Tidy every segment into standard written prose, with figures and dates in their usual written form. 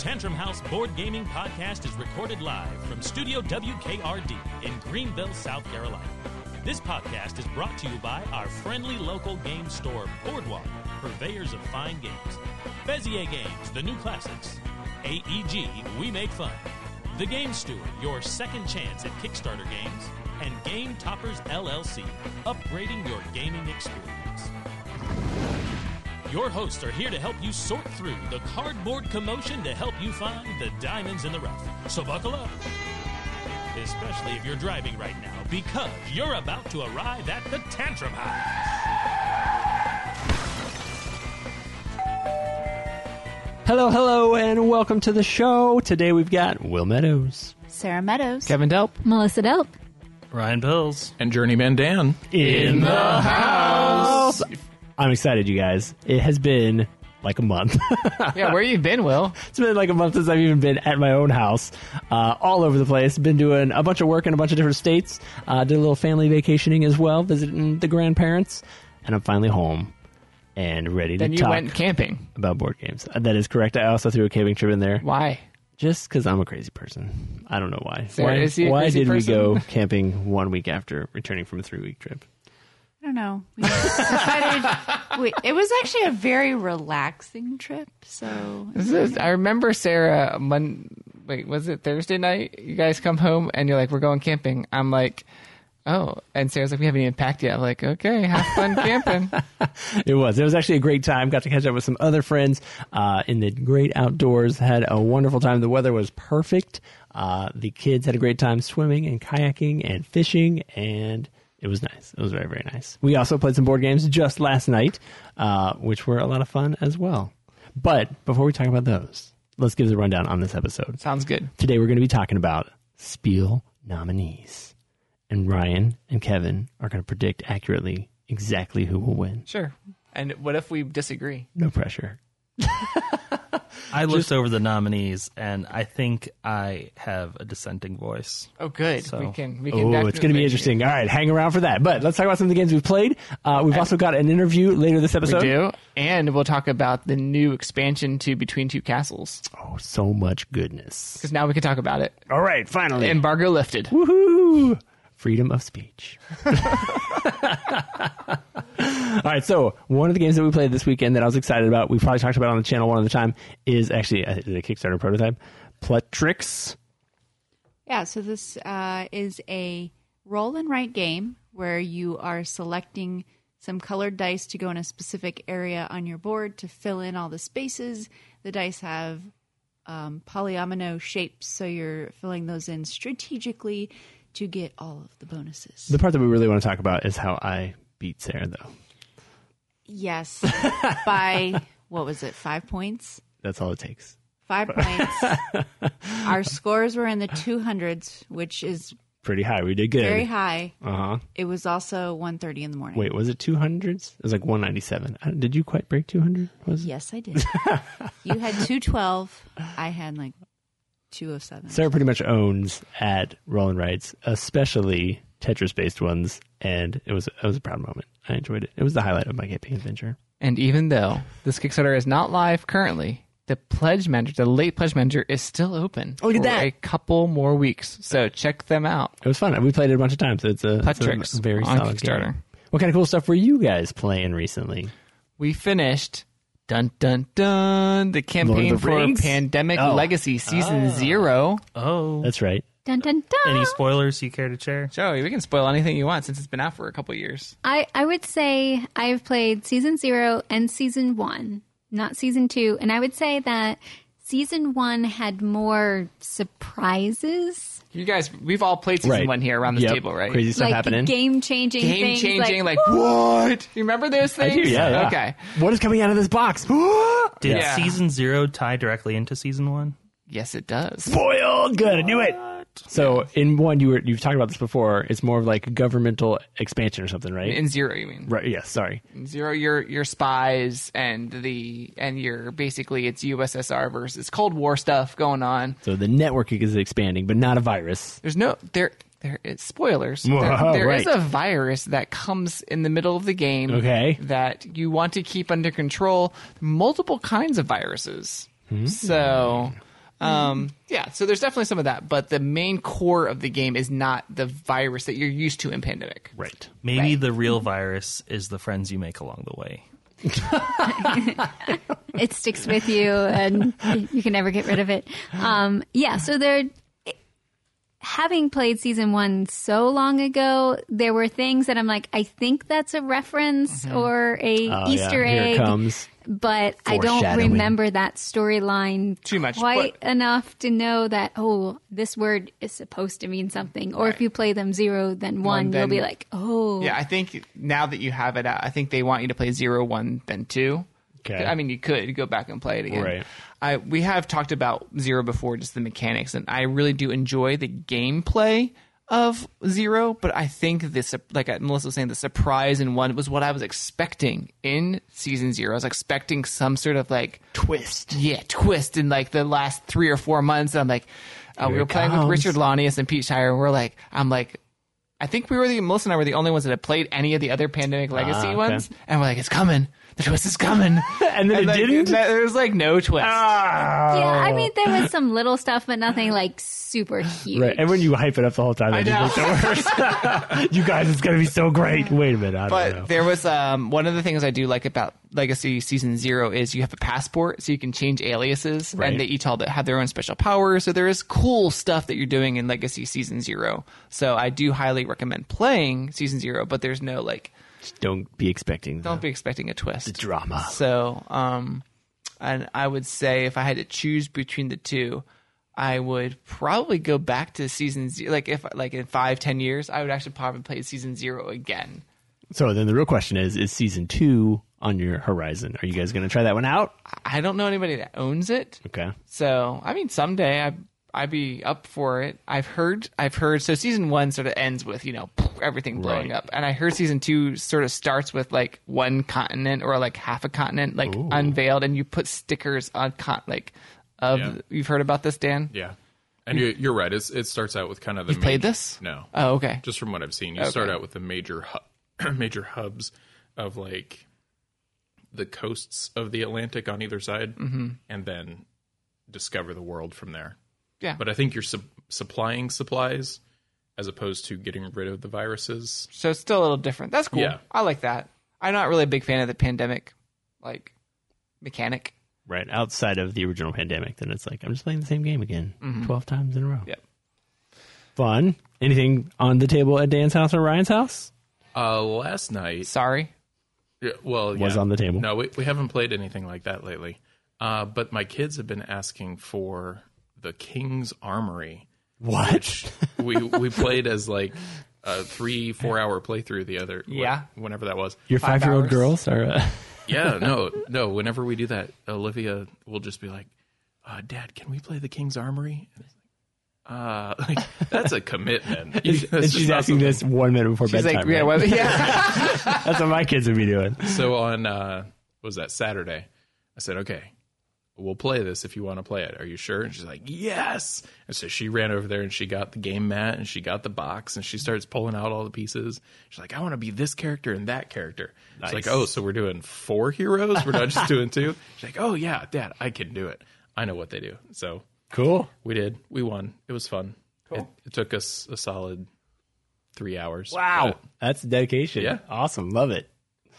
Tantrum House Board Gaming Podcast is recorded live from Studio WKRD in Greenville, South Carolina. This podcast is brought to you by our friendly local game store, Boardwalk, purveyors of fine games. Bezier Games, the new classics. AEG, we make fun. The Game Steward, your second chance at Kickstarter games. And Game Toppers LLC, upgrading your gaming experience. Your hosts are here to help you sort through the cardboard commotion to help you find the diamonds in the rough. So buckle up. Especially if you're driving right now, because you're about to arrive at the Tantrum House. Hello, and welcome to the show. Today we've got Will Meadows, Sarah Meadows, Kevin Delp, Melissa Delp, Ryan Bills, and Journeyman Dan in the house. I'm excited, you guys. It has been like a month. Yeah, where you been, Will? It's been like a month since I've even been at my own house, all over the place. Been doing a bunch of work in a bunch of different states. Did a little family vacationing as well, visiting the grandparents, and I'm finally home and ready to Then you talk went camping. about board games. That is correct. I also threw a camping trip in there. Why? Just because I'm a crazy person. I don't know why. Sarah, is he a why crazy did person? we go camping 1 week after returning from a 3-week trip? I don't know. We decided, it was actually a very relaxing trip. So I remember Sarah, was it Thursday night? You guys come home and you're like, we're going camping. I'm like, oh. And Sarah's like, we haven't even packed yet. I'm like, okay, have fun camping. It was actually a great time. Got to catch up with some other friends in the great outdoors. Had a wonderful time. The weather was perfect. The kids had a great time swimming and kayaking and fishing, and it was nice. It was very, very nice. We also played some board games just last night, which were a lot of fun as well. But before we talk about those, let's give the rundown on this episode. Sounds good. Today we're going to be talking about Spiel nominees. And Ryan and Kevin are going to predict accurately exactly who will win. Sure. And what if we disagree? No pressure. I looked over the nominees, and I think I have a dissenting voice. Oh, good. So- We can Oh, it's going to definitely- be interesting. All right, hang around for that. But let's talk about some of the games we've played. We've also got an interview later this We episode. do. And we'll talk about the new expansion to Between Two Castles. Oh, so much goodness. Because now we can talk about it. All right, finally. Embargo lifted. Woohoo! Freedom of speech. All right, so one of the games that we played this weekend that I was excited about, we probably talked about on the channel one other time, is actually a Kickstarter prototype, Plutrix. yeah, so this is a roll and write game where you are selecting some colored dice to go in a specific area on your board to fill in all the spaces. The dice have polyomino shapes, so you're filling those in strategically to get all of the bonuses. The part that we really want to talk about is how I beat Sarah, though. Yes, by, 5 points? That's all it takes. 5 points. Our scores were in the 200s, which is Pretty high. We did good. very high. Uh-huh. It was also 1:30 in the morning. Wait, was it 200s? It was like 197. Did you quite break 200? Yes, I did. You had 212. I had like 207. Sarah pretty much owns at Roll and Rights, especially Tetris-based ones, and it was a proud moment. I enjoyed it. It was the highlight of my camping adventure. And even though this Kickstarter is not live currently, the pledge manager, the late pledge manager, is still open. Oh, look at for that. a couple more weeks. So check them out. It was fun. We played it a bunch of times. It's a Plutrix very on solid Kickstarter. game. What kind of cool stuff were you guys playing recently? We finished, dun dun dun, the Lord campaign of the for Rings? Pandemic Oh. Legacy Season 0. Oh. That's right. dun dun dun. Any spoilers you care to share? Joey, we can spoil anything you want since it's been out for a couple years. I would say I've played Season 0 and Season 1, not Season 2. And I would say that Season 1 had more surprises. You guys, we've all played Season Right. 1 here around this Yep. table, right? Crazy stuff Like happening. game-changing things. Game-changing, like, what? You remember those I things? do, yeah. Okay. What is coming out of this box? Did Yeah. Season 0 tie directly into Season 1? Yes, it does. Spoiled. Good. I knew it. So in one, you've talked about this before. It's more of like governmental expansion or something, right? In 0, you mean? Right. Yes. Sorry. In 0, your spies and your basically it's USSR versus Cold War stuff going on. So the network is expanding, but not a virus. There's no there is spoilers. Whoa, There is right. a virus that comes in the middle of the game. Okay. That you want to keep under control. Multiple kinds of viruses. So Yeah, so there's definitely some of that, but the main core of the game is not the virus that you're used to in Pandemic. Right. Maybe Right. the real virus is the friends you make along the way. It sticks with you and you can never get rid of it. So they're having played season 1 so long ago, there were things that I'm like, I think that's a reference or a Easter Here egg, it comes. but I don't Foreshadowing. remember that storyline Too much, quite enough to know that, oh, this word is supposed to mean something. Or if you play them 0, then 1, then- you'll be like, oh. Yeah, I think now that you have it out, I think they want you to play 0, 1, then 2. Okay. I mean, you could go back and play it again. Right. We have talked about 0 before, just the mechanics, and I really do enjoy the gameplay of 0, but I think this, like Melissa was saying, the surprise in 1 was what I was expecting in season 0. I was expecting some sort of like Twist. twist in like the last 3 or 4 months. And I'm like, we Here were it playing with comes. Richard Lanius and Pete Shire, and I think Melissa and I were the only ones that had played any of the other Pandemic Legacy okay. ones, and we're like, it's coming. The twist is coming. And then it didn't? There was like no twist. Yeah, I mean, there was some little stuff, but nothing like super huge. Right. And when you hype it up the whole time, that just makes it worse. You guys, it's going to be so great. Wait a minute. I don't know. But there was one of the things I do like about Legacy Season 0 is you have a passport, so you can change aliases, Right. and they each all have their own special powers. So there is cool stuff that you're doing in Legacy Season 0. So I do highly recommend playing Season 0, but there's no like, Just don't be expecting don't be expecting a twist. the drama. So, and I would say if I had to choose between the two, I would probably go back to Season 0. Like if in 5-10 years, I would actually probably play Season 0 again. So then the real question is season 2 on your horizon? Are you guys going to try that one out? I don't know anybody that owns it. Okay. So, I mean, someday I'd be up for it. I've heard. So season 1 sort of ends with, everything blowing Right. up. And I heard season 2 sort of starts with like one continent or like half a continent, like unveiled, and you put stickers on Yeah. You've heard about this, Dan? Yeah, and you're right. It starts out with kind of the You've played this? No. Oh, okay. Just from what I've seen, you start out with the major major hubs of like the coasts of the Atlantic on either side, and then discover the world from there. Yeah. But I think you're supplying supplies as opposed to getting rid of the viruses. So it's still a little different. That's cool. Yeah. I like that. I'm not really a big fan of the pandemic, mechanic. Right. Outside of the original Pandemic, then it's like, I'm just playing the same game again 12 times in a row. Yep. Fun. Anything on the table at Dan's house or Ryan's house? Last night, Sorry. Was on the table. No, we haven't played anything like that lately. But my kids have been asking for the King's Armory. What? We played as like a 3-4 hour playthrough the other whenever that was. Your 5-year-old hours. girls are... Yeah, no. Whenever we do that, Olivia will just be like, "Dad, can we play the King's Armory?" And it's like, that's a commitment. and That's she's just not asking this 1 minute before She's bedtime. like, yeah, right? well, yeah. That's what my kids would be doing. So on what was that Saturday? I said, "Okay, we'll play this if you want to play it. Are you sure?" And she's like, "Yes." And so she ran over there and she got the game mat and she got the box and she starts pulling out all the pieces. She's like, "I want to be this character and that character." It's like, "Oh, so we're doing 4 heroes? We're not just doing 2?" She's like, "Oh yeah, Dad, I can do it. I know what they do." So Cool. we did. We won. It was fun. Cool. It took us a solid 3 hours. Wow. But That's dedication. Yeah. Awesome. Love it.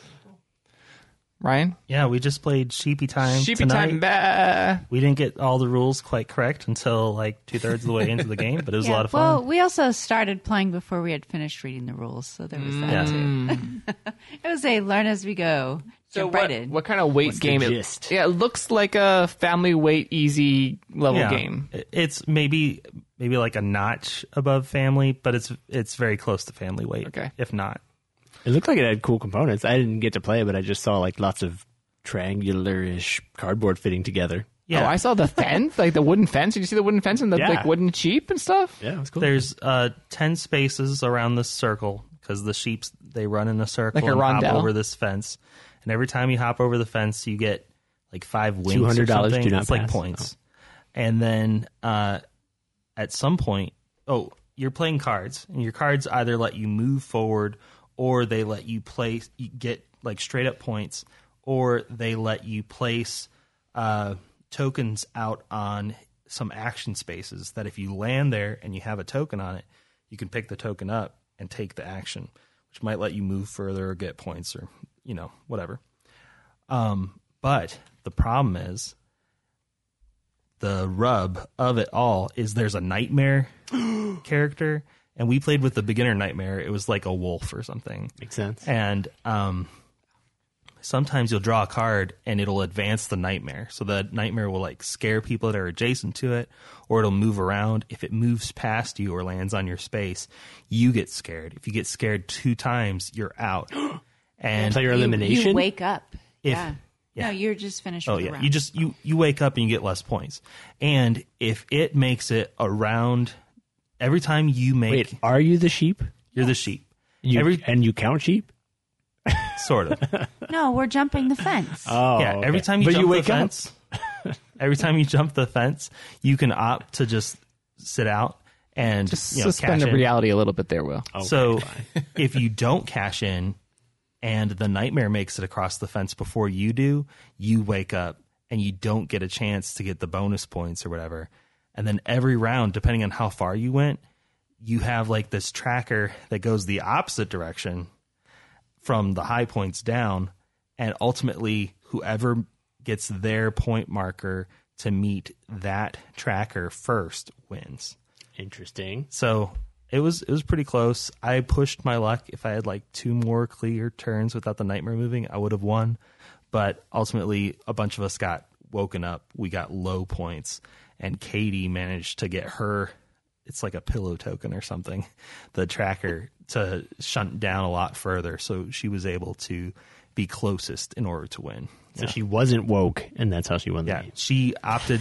Ryan? Yeah, we just played Sheepy Time Sheepy tonight. time. We didn't get all the rules quite correct until like 2/3 of the way into the game, but it was a lot of fun. Well, we also started playing before we had finished reading the rules, so there was that too. It was a learn as we go. So Jump right in. what kind of weight What's game? the gist? It looks like a family weight easy level game. It's maybe like a notch above family, but it's very close to family weight. Okay. If not. It looked like it had cool components. I didn't get to play it, but I just saw like lots of triangular-ish cardboard fitting together. Yeah. Oh, I saw the fence, like the wooden fence. Did you see the wooden fence and the Yeah. like wooden sheep and stuff? Yeah, it was cool. There's 10 spaces around this circle because the sheeps, they run in a circle Like a and hop rondel. over this fence. And every time you hop over the fence, you get like 5 wings or $200 something. do not It's like pass. points. And then at some point, you're playing cards, and your cards either let you move forward or they let you place, you get like straight up points, or they let you place tokens out on some action spaces that if you land there and you have a token on it, you can pick the token up and take the action, which might let you move further or get points or, whatever. But the problem is, the rub of it all is there's a nightmare character, and we played with the beginner nightmare. It was like a wolf or something. Makes sense. And sometimes you'll draw a card and it'll advance the nightmare. So the nightmare will like scare people that are adjacent to it, or it'll move around. If it moves past you or lands on your space, you get scared. If you get scared 2 times, you're out. And Player elimination? You wake up. Yeah. No, you're just finished with the round. You just you wake up and you get less points. And if it makes it around every time you make Wait, are you the sheep? you're the sheep. And you count sheep? Sort of. No, we're jumping the fence. Oh, Yeah, every time you But jump you the wake fence, every time you jump the fence, you can opt to just sit out and Suspend cash the in. reality a little bit there, Will. Okay, So fine. if you don't cash in and the nightmare makes it across the fence before you do, you wake up and you don't get a chance to get the bonus points or whatever. And then every round, depending on how far you went, you have like this tracker that goes the opposite direction from the high points down. And ultimately, whoever gets their point marker to meet that tracker first wins. Interesting. So it was pretty close. I pushed my luck. If I had like 2 more clear turns without the nightmare moving, I would have won. But ultimately, a bunch of us got woken up. We got low points. And Katie managed to get her, it's like a pillow token or something, the tracker to shunt down a lot further. So she was able to be closest in order to win. So she wasn't woke, and that's how she won the Yeah, game. she opted.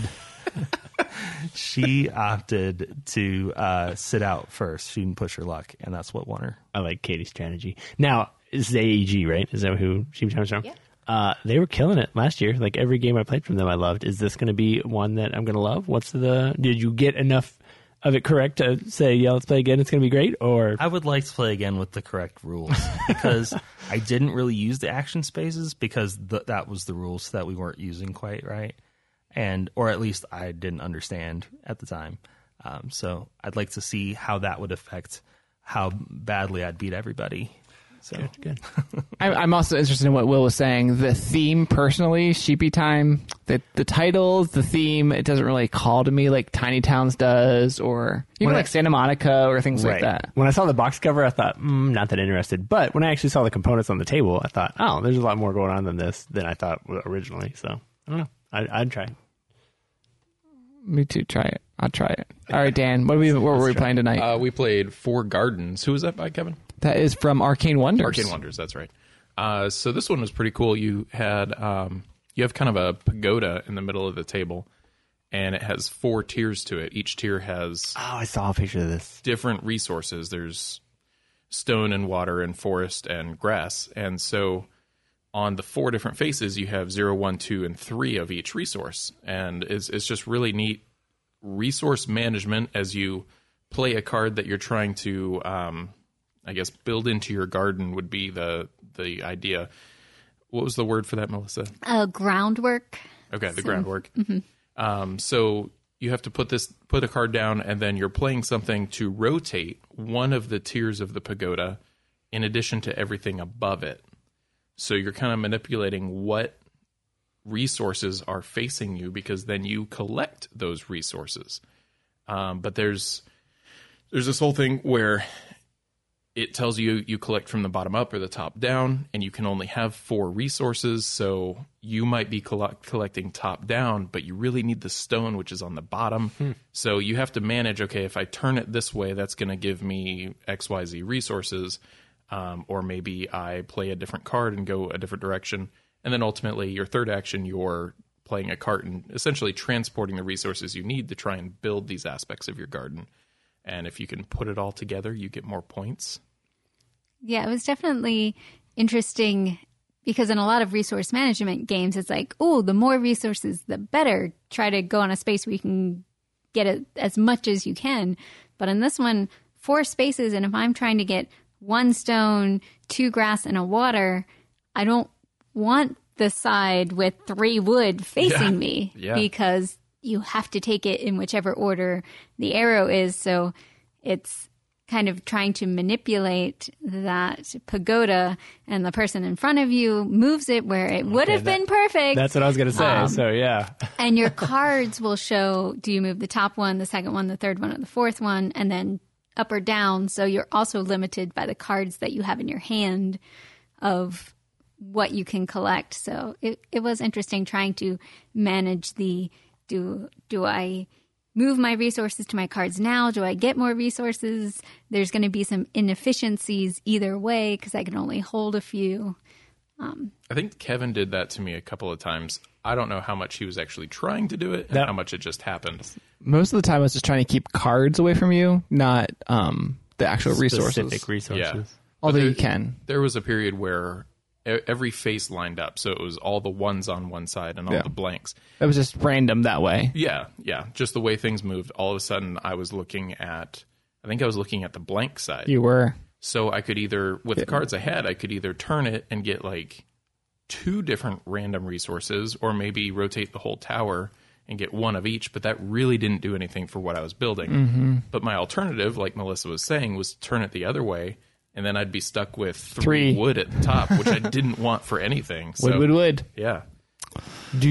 She opted to sit out first. She didn't push her luck, and that's what won her. I like Katie's strategy. Now, this is AEG, right? Is that who she comes from? Yeah. They were killing it last year. Like every game I played from them, I loved. Is this going to be one that I'm going to love? Did you get enough of it correct to say, yeah, let's play again, it's going to be great? Or I would like to play again with the correct rules because I didn't really use the action spaces because that was the rules that we weren't using quite right. Or at least I didn't understand at the time. So I'd like to see how that would affect how badly I'd beat everybody. So good. I'm also interested in what Will was saying. The theme, personally, Sheepy Time, the titles, the theme, it doesn't really call to me like Tiny Towns does, or even like Santa Monica or things like that. When I saw the box cover, I thought, not that interested. But when I actually saw the components on the table, I thought, oh, there's a lot more going on than I thought originally. So I don't know. I'd try. Me too. Try it. I'll try it. All right, Dan. What were we playing tonight? We played Four Gardens. Who was that by, Kevin? That is from Arcane Wonders. Arcane Wonders, that's right. So this one was pretty cool. You had you have kind of a pagoda in the middle of the table, and it has 4 tiers to it. Each tier has Oh, I saw a picture of this. different resources. There's stone and water and forest and grass. And so on the 4 different faces, you have 0, 1, 2, and 3 of each resource. And it's just really neat resource management as you play a card that you're trying to I guess build into your garden would be the idea. What was the word for that, Melissa? Groundwork. Okay, the groundwork. So you have to put a card down, and then you're playing something to rotate one of the tiers of the pagoda in addition to everything above it. So you're kind of manipulating what resources are facing you, because then you collect those resources. But there's this whole thing where it tells you collect from the bottom up or the top down, and you can only have 4 resources. So you might be collecting top down, but you really need the stone, which is on the bottom. So you have to manage, okay, if I turn it this way, that's going to give me XYZ resources. Or maybe I play a different card and go a different direction. And then ultimately, your third action, you're playing a cart and essentially transporting the resources you need to try and build these aspects of your garden. And if you can put it all together, you get more points. Yeah, it was definitely interesting because in a lot of resource management games, it's like, oh, the more resources, the better. Try to go on a space where you can get it as much as you can. But in this one, 4 spaces, and if I'm trying to get 1 stone, 2 grass, and a water, I don't want the side with 3 wood facing me because you have to take it in whichever order the arrow is. So it's kind of trying to manipulate that pagoda, and the person in front of you moves it where it would have been perfect. That's what I was going to say. So, yeah. And your cards will show, do you move the top one, the second one, the third one, or the fourth one, and then up or down. So you're also limited by the cards that you have in your hand of what you can collect. So it was interesting trying to manage the, do I move my resources to my cards now? Do I get more resources? There's going to be some inefficiencies either way because I can only hold a few. I think Kevin did that to me a couple of times. I don't know how much he was actually trying to do it and how much it just happened. Most of the time I was just trying to keep cards away from you, not the actual resources. Specific resources. Yeah. Although you can. There was a period where every face lined up, so it was all the ones on one side and all the blanks. It was just random that way. Yeah. Just the way things moved. All of a sudden, I was looking at the blank side. You were. So I could either, with the cards I had, I could either turn it and get like 2 different random resources, or maybe rotate the whole tower and get one of each, but that really didn't do anything for what I was building. Mm-hmm. But my alternative, like Melissa was saying, was turn it the other way, and then I'd be stuck with 3 wood at the top, which I didn't want for anything. So, wood. Yeah. So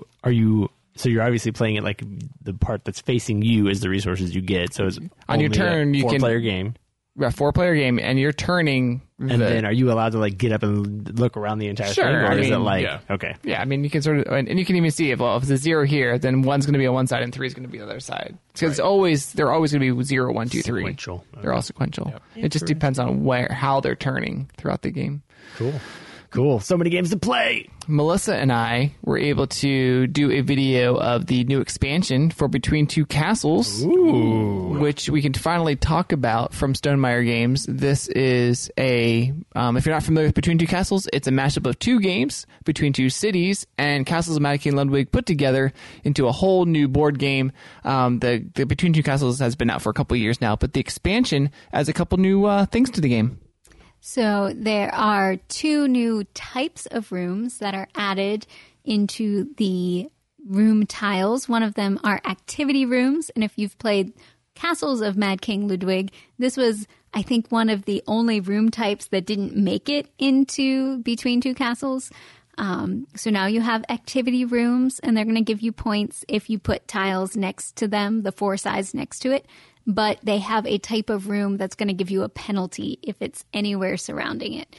you're obviously playing it like the part that's facing you is the resources you get. So it's on your turn, you can 4-player game. A 4-player game, and you're turning. And then are you allowed to like get up and look around the entire thing? Or is it like, okay. Yeah, I mean, you can sort of, and you can even see if it's a 0 here, then 1's going to be on one side and 3 is going to be on the other side. Because they're always going to be 0, 1, 2, 3. Sequential. Okay. They're all sequential. Yep. It just depends on how they're turning throughout the game. Cool. So many games to play. Melissa and I were able to do a video of the new expansion for Between Two Castles, which we can finally talk about from Stonemaier Games. This is if you're not familiar with Between Two Castles, it's a mashup of 2 games, Between Two Cities and Castles of Mad King Ludwig put together into a whole new board game. The Between Two Castles has been out for a couple of years now, but the expansion adds a couple new things to the game. So there are 2 new types of rooms that are added into the room tiles. One of them are activity rooms. And if you've played Castles of Mad King Ludwig, this was, I think, one of the only room types that didn't make it into Between Two Castles. So now you have activity rooms, and they're going to give you points if you put tiles next to them, the 4 sides next to it. But they have a type of room that's going to give you a penalty if it's anywhere surrounding it.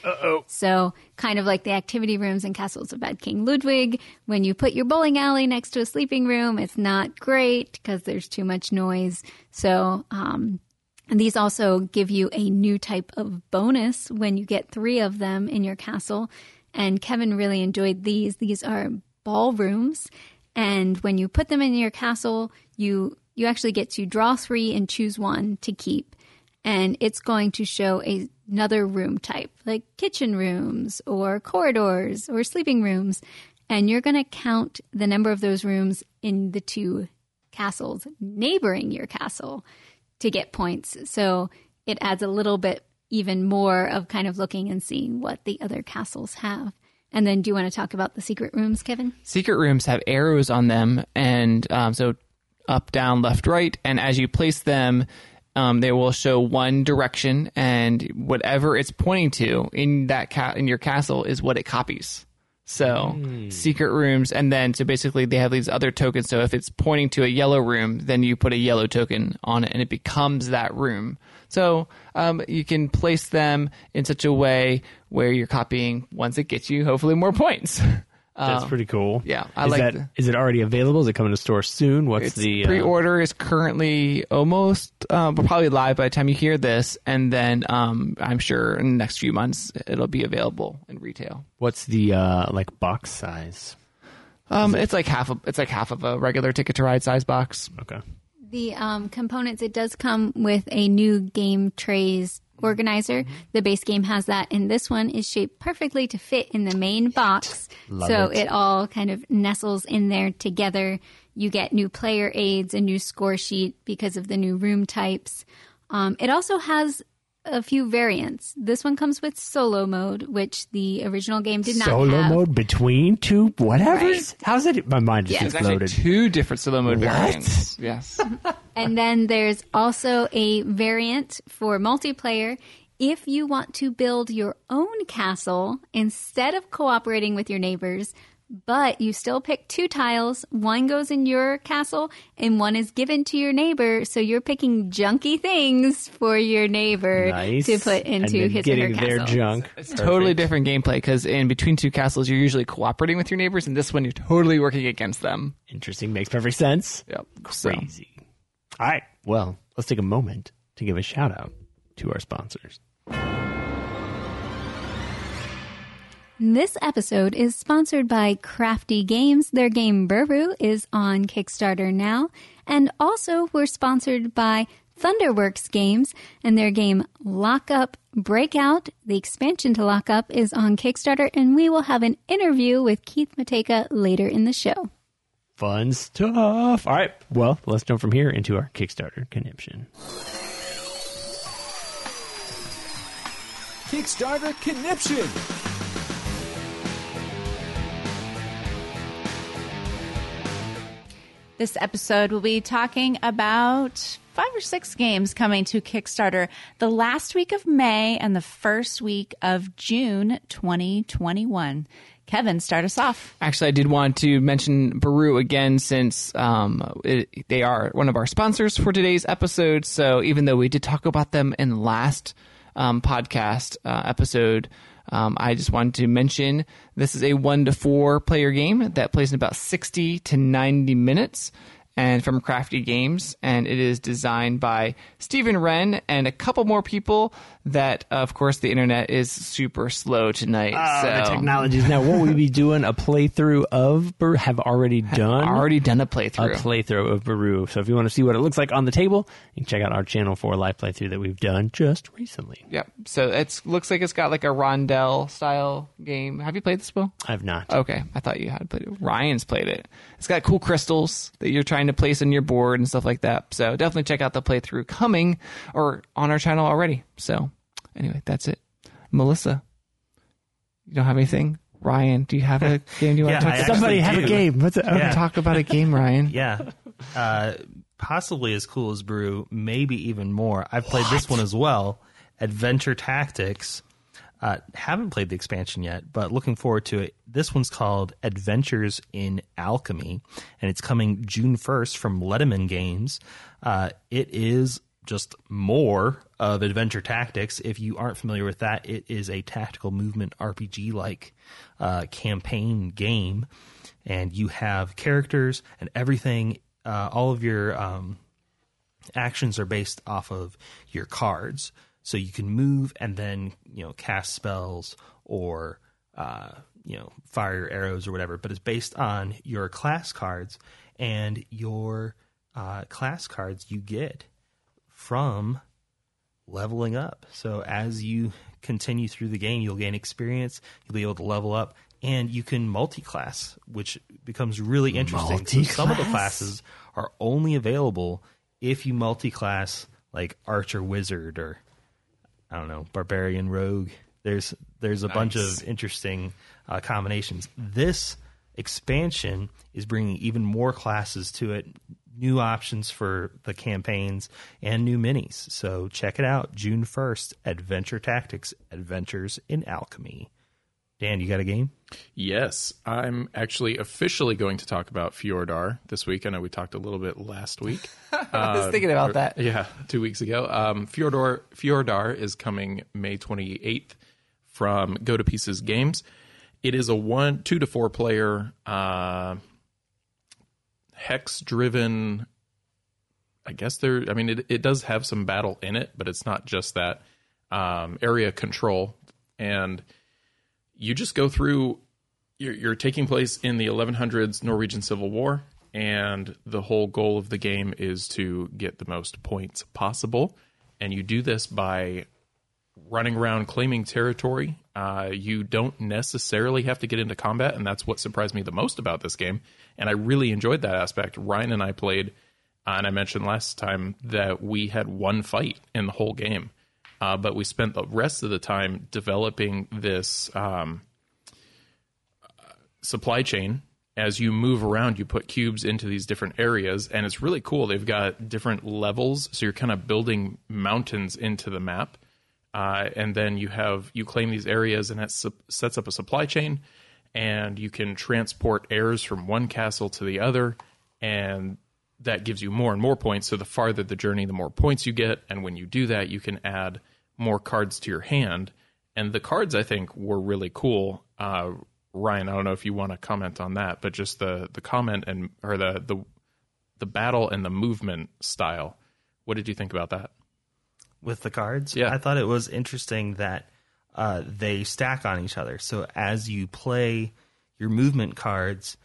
So kind of like the activity rooms in Castles of Mad King Ludwig, when you put your bowling alley next to a sleeping room, it's not great because there's too much noise. So and these also give you a new type of bonus when you get 3 of them in your castle. And Kevin really enjoyed these. These are ballrooms. And when you put them in your castle, you actually get to draw 3 and choose 1 to keep. And it's going to show another room type, like kitchen rooms or corridors or sleeping rooms. And you're going to count the number of those rooms in the 2 castles neighboring your castle to get points. So it adds a little bit even more of kind of looking and seeing what the other castles have. And then do you want to talk about the secret rooms, Kevin? Secret rooms have arrows on them, and so up, down, left, right, and as you place them, they will show one direction, and whatever it's pointing to in that in your castle is what it copies. So secret rooms, and then so basically they have these other tokens. So if it's pointing to a yellow room, then you put a yellow token on it, and it becomes that room. So you can place them in such a way where you're copying ones that get you hopefully more points. That's pretty cool. Yeah, Is it already available? Is it coming to store soon? The pre-order is currently almost, probably live by the time you hear this, and then I'm sure in the next few months it'll be available in retail. What's the box size? It's like half of a regular Ticket to Ride size box. Okay. The components, it does come with a new game trays organizer. The base game has that, and this one is shaped perfectly to fit in the main box. So it all kind of nestles in there together. You get new player aids, a new score sheet because of the new room types. It also has a few variants. This one comes with solo mode, which the original game did not Solo have. mode between two whatevers? Right. How's it? My mind just Yeah. There's actually exploded. 2 different solo mode What? variants. Yes. And then there's also a variant for multiplayer. If you want to build your own castle instead of cooperating with your neighbors, but you still pick 2 tiles, one goes in your castle and one is given to your neighbor, so you're picking junky things for your neighbor Nice. to put And into then his or her getting their castle. junk. It's totally different gameplay because in between 2 castles, you're usually cooperating with your neighbors, and this one, you're totally working against them. Interesting. Makes perfect sense. Yep. So, Crazy. All right. Well, let's take a moment to give a shout out to our sponsors. This episode is sponsored by Crafty Games. Their game Buru is on Kickstarter now. And also we're sponsored by Thunderworks Games and their game Lockup Breakout. The expansion to Lockup is on Kickstarter, and we will have an interview with Keith Mateka later in the show. Fun stuff. All right. Well, let's jump from here into our Kickstarter conniption. Kickstarter Conniption. This episode will be talking about 5 or 6 games coming to Kickstarter the last week of May and the first week of June 2021. Kevin, start us off. actually, I did want to mention Baru again since they are one of our sponsors for today's episode. So even though we did talk about them in the last podcast episode, I just wanted to mention this is a 1 to 4 player game that plays in about 60 to 90 minutes, and from Crafty Games, and it is designed by Stephen Wren and a couple more people that, of course, the internet is super slow tonight. The technologies. Now, what will we be doing? A playthrough of Baru? Have already done a a playthrough. playthrough of Baru. So if you want to see what it looks like on the table, you can check out our channel for a live playthrough that we've done just recently. Yep. So it looks like it's got like a rondelle style game. Have you played this, Will? I've not. Okay, I thought you had played it. Ryan's played it. It's got cool crystals that you're trying to place in your board and stuff like that. So definitely check out the playthrough coming or on our channel already. So anyway, that's it. Melissa, you don't have anything? Ryan, do you have a game you want to Yeah, talk I about? Somebody have actually a do. game. What's it? Yeah. Talk about a game, Ryan. Yeah. Possibly as cool as Brew, maybe even more. I've played this one as well, Adventure Tactics. Haven't played the expansion yet, but looking forward to it. This one's called Adventures in Alchemy, and it's coming June 1st from Letterman Games. It is just more of Adventure Tactics. If you aren't familiar with that, it is a tactical movement RPG-like campaign game, and you have characters and everything. All of your actions are based off of your cards. So you can move and then, cast spells or, fire arrows or whatever. But it's based on your class cards, and your class cards you get from leveling up. So as you continue through the game, you'll gain experience, you'll be able to level up, and you can multi-class, which becomes really interesting. So some of the classes are only available if you multi-class like Archer Wizard or, I don't know, Barbarian Rogue. There's a bunch of interesting combinations. This expansion is bringing even more classes to it, new options for the campaigns, and new minis. So check it out. June 1st, Adventure Tactics, Adventures in Alchemy. Dan, you got a game? Yes, I'm actually officially going to talk about Fjordar this week. I know we talked a little bit last week. I was thinking about that. Yeah, 2 weeks ago. Fjordar is coming May 28th from Go to Pieces Games. It is a 2 to 4 player hex-driven. I guess it does have some battle in it, but it's not just that. Area control, and you just go through. You're taking place in the 1100s Norwegian Civil War, and the whole goal of the game is to get the most points possible. And you do this by running around claiming territory. You don't necessarily have to get into combat, and that's what surprised me the most about this game. And I really enjoyed that aspect. Ryan and I played, and I mentioned last time that we had one fight in the whole game. But we spent the rest of the time developing this supply chain. As you move around, you put cubes into these different areas, and it's really cool. They've got different levels, so you're kind of building mountains into the map. And then you claim these areas, and that sets up a supply chain, and you can transport heirs from one castle to the other, and that gives you more and more points. So the farther the journey, the more points you get, and when you do that, you can add more cards to your hand. And the cards, I think, were really cool. Ryan, I don't know if you want to comment on that, but just the comment or the battle and the movement style. What did you think about that? With the cards? Yeah. I thought it was interesting that they stack on each other. So as you play your movement cards,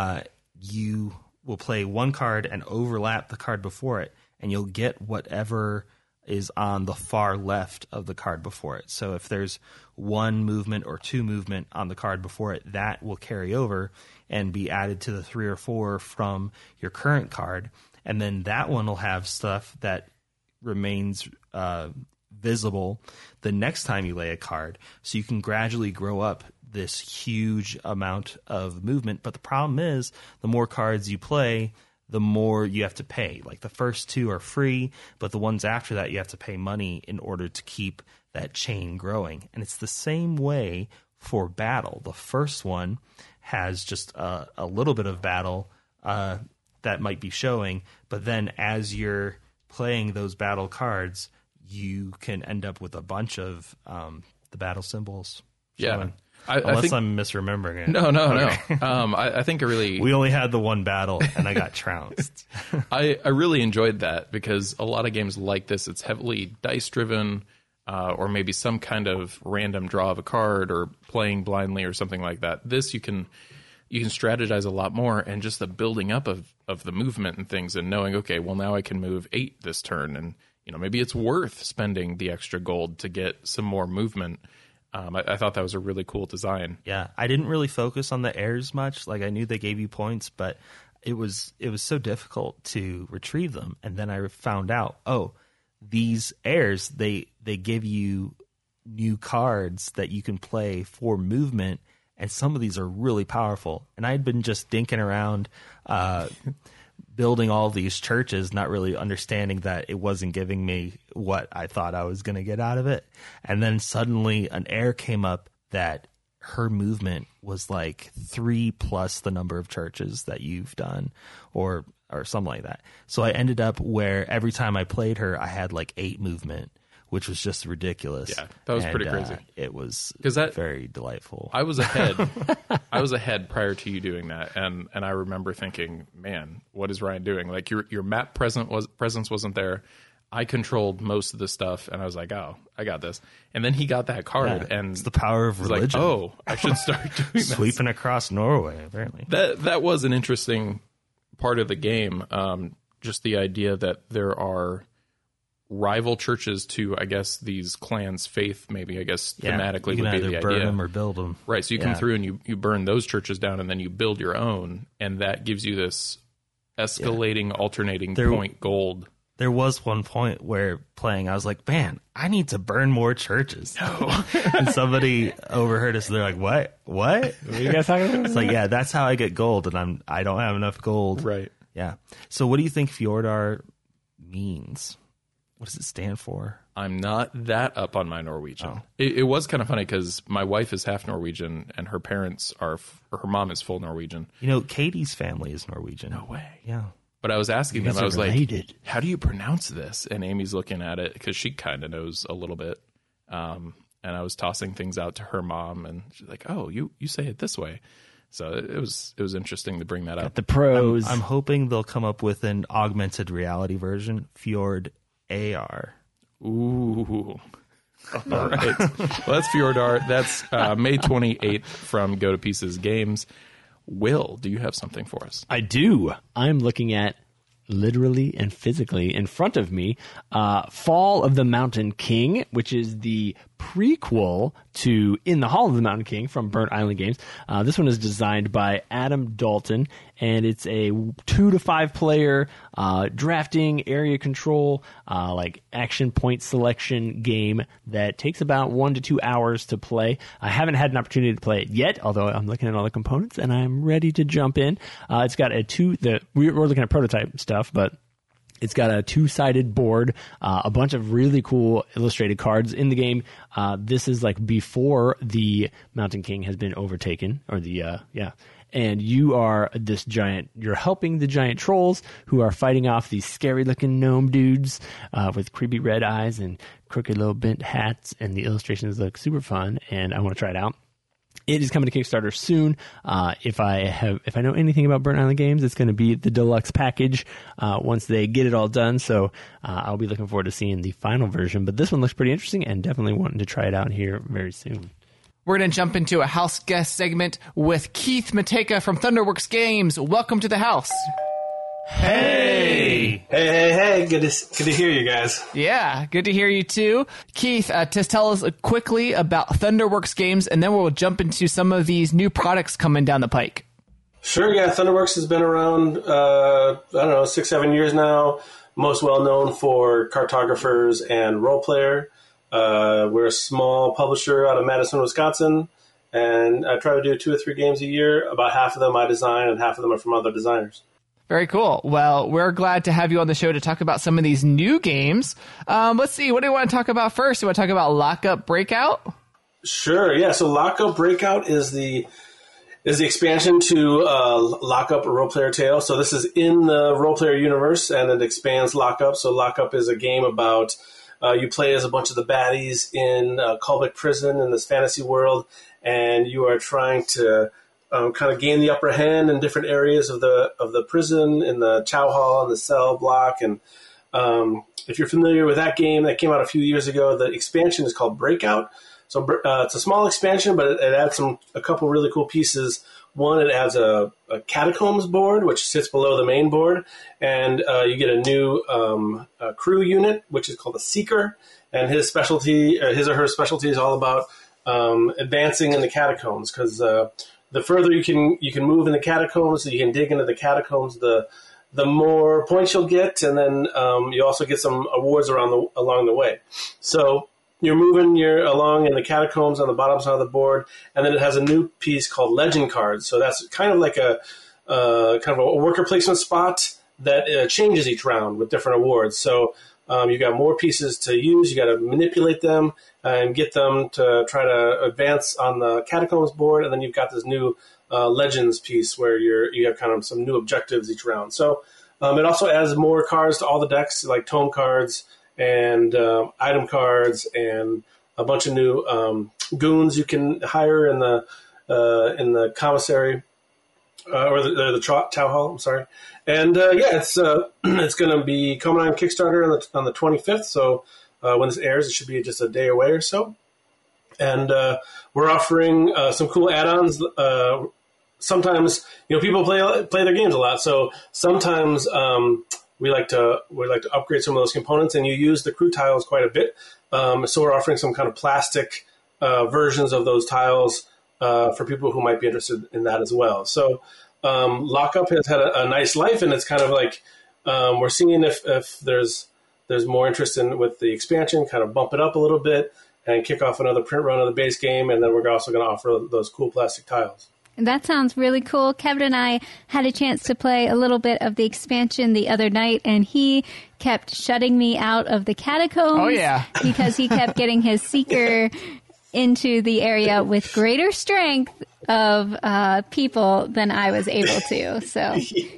you will play one card and overlap the card before it, and you'll get whatever is on the far left of the card before it. So if there's one movement or two movement on the card before it, that will carry over and be added to the 3 or 4 from your current card. And then that one will have stuff that remains visible the next time you lay a card. So you can gradually grow up this huge amount of movement. But the problem is, the more cards you play, the more you have to pay. Like the first 2 are free, but the ones after that you have to pay money in order to keep that chain growing. And it's the same way for battle. The first one has just a little bit of battle that might be showing, but then as you're playing those battle cards, you can end up with a bunch of the battle symbols showing. Unless think, I'm misremembering it. No. Okay. I think we only had the one battle, and I got trounced. I really enjoyed that because a lot of games like this, it's heavily dice-driven, or maybe some kind of random draw of a card or playing blindly or something like that. This, you can strategize a lot more, and just the building up of the movement and things, and knowing, okay, well, now I can move 8 this turn, and maybe it's worth spending the extra gold to get some more movement. I thought that was a really cool design. Yeah, I didn't really focus on the heirs much. Like, I knew they gave you points, but it was so difficult to retrieve them. And then I found out, these heirs, they give you new cards that you can play for movement, and some of these are really powerful. And I had been just dinking around building all these churches, not really understanding that it wasn't giving me what I thought I was going to get out of it. And then suddenly an heir came up that her movement was like 3 plus the number of churches that you've done, or something like that. So I ended up where every time I played her, I had like 8 movement, which was just ridiculous. Yeah, that was pretty crazy. It was very delightful. I was ahead. I was ahead prior to you doing that, and I remember thinking, man, what is Ryan doing? Like your map presence wasn't there. I controlled most of the stuff, and I was like, oh, I got this. And then he got that card, and it's the power of religion. Like, I should start doing this. Sweeping across Norway, apparently. That was an interesting part of the game. Just the idea that there are rival churches to, I guess, these clans' faith, maybe, I guess, thematically you would be can the either burn idea. them or build them. Right, so you come through and you burn those churches down, and then you build your own, and that gives you this escalating, alternating point gold. There was one point where playing, I was like, man, I need to burn more churches. No. And somebody overheard us, and they're like, what? What are you guys talking about? It's like, yeah, that's how I get gold, and I don't have enough gold. Right. Yeah. So what do you think Fjordar means? What does it stand for? I'm not that up on my Norwegian. Oh. It was kind of funny because my wife is half Norwegian, and her parents her mom is full Norwegian. Katie's family is Norwegian. No way. Yeah. But I was asking them, I was related. like, how do you pronounce this? And Amy's looking at it because she kind of knows a little bit. And I was tossing things out to her mom, and she's like, oh, you say it this way. So it was interesting to bring that up. The pros. I'm hoping they'll come up with an augmented reality version, Fjord AR. Ooh. All right. Well, that's Fjordar. That's May 28th from Go to Pieces Games. Will, do you have something for us? I do. I'm looking at, literally and physically in front of me, Fall of the Mountain King, which is the prequel to In the Hall of the Mountain King from Burnt Island Games. This one is designed by Adam Dalton, and it's a 2 to 5 player drafting, area control, like action point selection game that takes about 1 to 2 hours to play. I haven't had an opportunity to play it yet, although I'm looking at all the components and I'm ready to jump in. It's got we're looking at prototype stuff, but it's got a 2-sided board, a bunch of really cool illustrated cards in the game. This is like before the Mountain King has been overtaken, or and you are you're helping the giant trolls who are fighting off these scary looking gnome dudes with creepy red eyes and crooked little bent hats, and the illustrations look super fun, and I want to try it out. It is coming to Kickstarter soon. If I know anything about Burnt Island Games, it's going to be the deluxe package once they get it all done. So I'll be looking forward to seeing the final version. But this one looks pretty interesting, and definitely wanting to try it out here very soon. We're going to jump into a house guest segment with Keith Mateka from Thunderworks Games. Welcome to the house. Hey! Hey! Good to hear you guys. Yeah, good to hear you too. Keith, just tell us quickly about Thunderworks Games, and then we'll jump into some of these new products coming down the pike. Sure, yeah. Thunderworks has been around, 6-7 years now. Most well known for cartographers and role player. We're a small publisher out of Madison, Wisconsin, and I try to do 2 or 3 games a year. About half of them I design, and half of them are from other designers. Very cool. Well, we're glad to have you on the show to talk about some of these new games. Let's see. What do you want to talk about first? Do you want to talk about Lockup Breakout? Sure. Yeah. So Lockup Breakout is the expansion to Lockup Role Player Tale. So this is in the role player universe, and it expands Lockup. So Lockup is a game about you play as a bunch of the baddies in Colbeck Prison in this fantasy world, and you are trying to kind of gain the upper hand in different areas of the prison, in the chow hall and the cell block. And if you're familiar with that game, that came out a few years ago. The expansion is called Breakout. So it's a small expansion, but it adds a couple really cool pieces. One, it adds a catacombs board, which sits below the main board, and you get a new crew unit, which is called a Seeker. And his or her specialty is all about advancing in the catacombs, because the further you can move in the catacombs, you can dig into the catacombs, the more points you'll get, and then you also get some awards along the way. So you're moving along in the catacombs on the bottom side of the board, and then it has a new piece called Legend Cards. So that's kind of like a worker placement spot that changes each round with different awards. So you got more pieces to use. You got to manipulate them and get them to try to advance on the catacombs board, and then you've got this new legends piece where you have kind of some new objectives each round. So it also adds more cards to all the decks, like tome cards and item cards, and a bunch of new goons you can hire in the commissary or the chow hall. I'm sorry. And it's going to be coming on Kickstarter on the 25th. So when this airs, it should be just a day away or so. And we're offering some cool add-ons. Sometimes people play their games a lot, so sometimes we like to upgrade some of those components, and you use the crew tiles quite a bit. So we're offering some kind of plastic versions of those tiles for people who might be interested in that as well. So Lockup has had a nice life, and it's kind of like we're seeing if there's more interest with the expansion, kind of bump it up a little bit and kick off another print run of the base game, and then we're also going to offer those cool plastic tiles. That sounds really cool. Kevin and I had a chance to play a little bit of the expansion the other night, and he kept shutting me out of the catacombs. Oh, yeah. Because he kept getting his Seeker into the area with greater strength of people than I was able to. So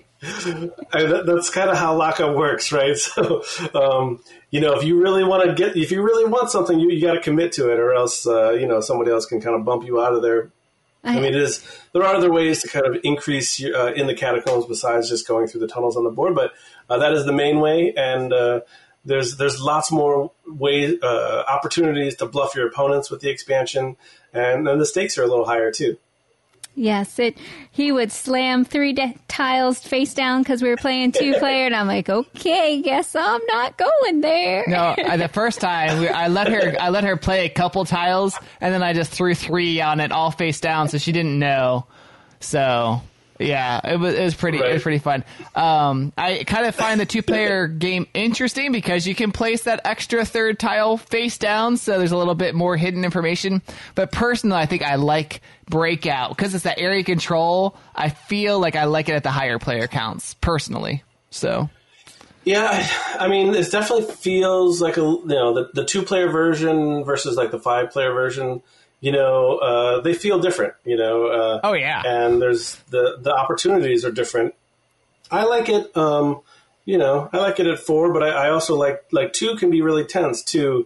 that's kind of how Lockup works, right? So, if you really want something, you got to commit to it, or else, somebody else can kind of bump you out of there. There are other ways to kind of increase in the catacombs besides just going through the tunnels on the board, but that is the main way. And there's lots more ways, opportunities to bluff your opponents with the expansion, and then the stakes are a little higher too. Yes, he would slam 3 tiles face down because we were playing 2-player, and I'm like, okay, guess I'm not going there. No, the first time I let her play a couple tiles, and then I just threw 3 on it all face down, so she didn't know. So yeah, it was pretty fun. I kind of find the 2-player game interesting because you can place that extra 3rd tile face down, so there's a little bit more hidden information. But personally, I think I like Breakout because it's that area control. I feel like I like it at the higher player counts personally. So yeah, I mean, it definitely feels like the 2-player version versus like the 5-player version. They feel different, oh yeah. And there's the opportunities are different. I like it, I like it at 4, but I also like 2 can be really tense too.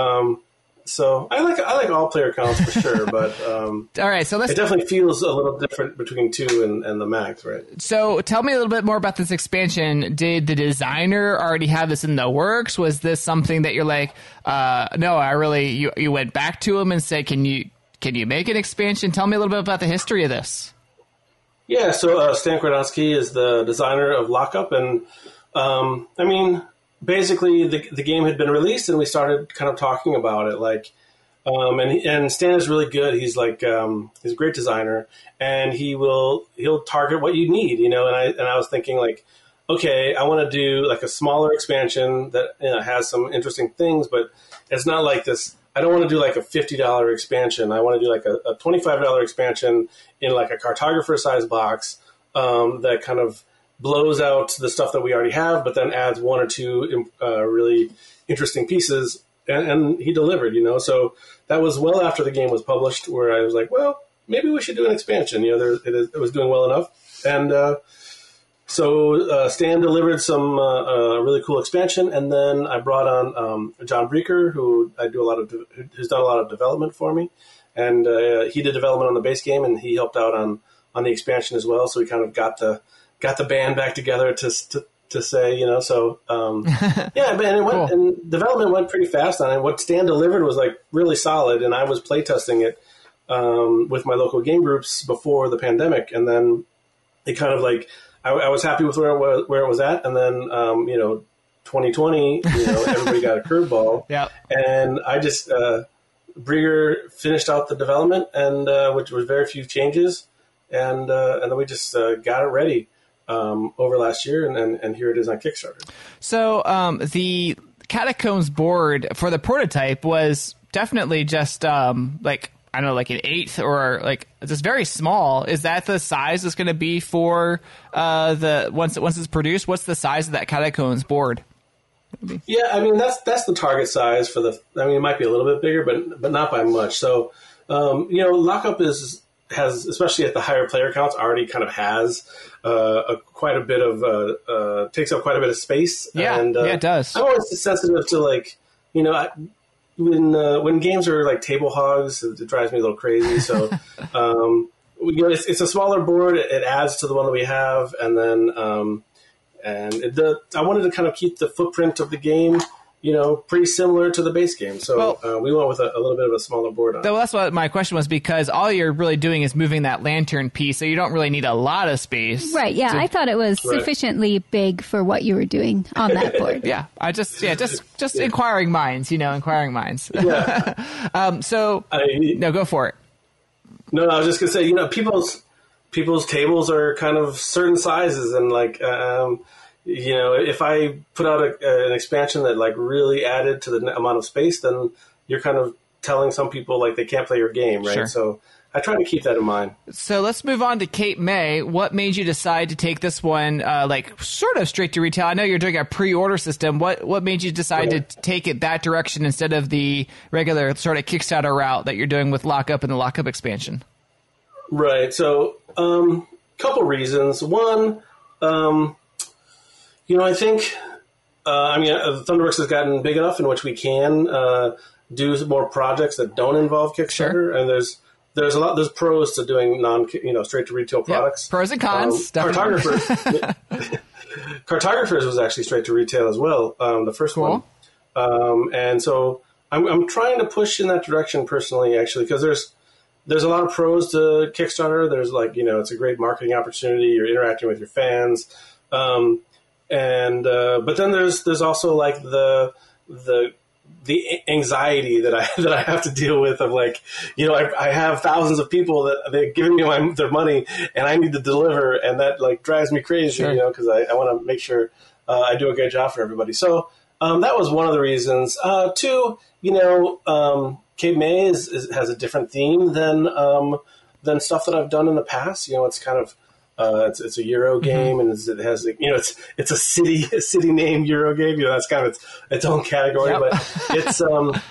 So I like all player counts for sure, but all right, so it definitely feels a little different between 2 and the max, right? So tell me a little bit more about this expansion. Did the designer already have this in the works? Was this something that you're like, no, you went back to him and said, can you make an expansion? Tell me a little bit about the history of this. Yeah, so Stan Kordonsky is the designer of Lockup, and I mean, basically the game had been released and we started kind of talking about it, and Stan is really good. He's he's a great designer, and he'll target what you need, and I was thinking like, okay, I want to do like a smaller expansion that has some interesting things, but it's not like this. I don't want to do like a $50 expansion. I want to do like a $25 expansion in like a cartographer size box that kind of blows out the stuff that we already have, but then adds 1 or 2 really interesting pieces. And he delivered, So that was well after the game was published, where I was like, well, maybe we should do an expansion. It was doing well enough. And so Stan delivered some really cool expansion, and then I brought on John Breaker, who's done a lot of development for me, and he did development on the base game, and he helped out on the expansion as well. So we kind of got the band back together to say, so yeah, and it went, cool. And development went pretty fast on it. What Stan delivered was like really solid, and I was playtesting it with my local game groups before the pandemic, and then it kind of like. I was happy with where it was at, and then 2020, everybody got a curveball. Yeah, and I just Breger finished out the development, and which was very few changes, and then we just got it ready over last year, and here it is on Kickstarter. So the Catacombs board for the prototype was definitely just I don't know, like an 1/8 or like just very small. Is that the size it's going to be for once it's produced? What's the size of that Catacombs board? Yeah, I mean that's the target size for the. I mean, it might be a little bit bigger, but not by much. So Lockup has especially at the higher player counts already kind of has quite a bit of takes up quite a bit of space. Yeah, and, it does. I'm always sensitive to like when games are like table hogs, it drives me a little crazy. So, it's a smaller board. It adds to the one that we have, and then I wanted to kind of keep the footprint of the game, pretty similar to the base game. So we went with a little bit of a smaller board on it. Well, that's what my question was, because all you're really doing is moving that lantern piece, so you don't really need a lot of space. Right, yeah. I thought it was sufficiently big for what you were doing on that board. Yeah, just inquiring minds, inquiring minds. Yeah. No, go for it. No, I was just going to say, people's tables are kind of certain sizes, and like, if I put out an expansion that like really added to the amount of space, then you're kind of telling some people like they can't play your game, right? Sure. So I try to keep that in mind. So let's move on to Cape May. What made you decide to take this one sort of straight to retail? I know you're doing a pre-order system. What made you decide to take it that direction instead of the regular sort of Kickstarter route that you're doing with Lockup and the Lockup expansion? Right. So couple reasons. One, I think, Thunderworks has gotten big enough in which we can do more projects that don't involve Kickstarter, sure. And there's pros to doing straight to retail products. Yep. Pros and cons. Cartographers was actually straight to retail as well, the first one, and so I'm trying to push in that direction personally, actually, because there's a lot of pros to Kickstarter. There's like, it's a great marketing opportunity. You're interacting with your fans. But then there's also like the anxiety that I have to deal with of like, I have thousands of people that they're giving me their money and I need to deliver. And that like drives me crazy, Sure. cause I want to make sure I do a good job for everybody. So, that was one of the reasons. Two, Cape May has a different theme than stuff that I've done in the past. It's kind of it's a Euro game, and it has it's a city name Euro game. That's kind of its own category, Yep. but it's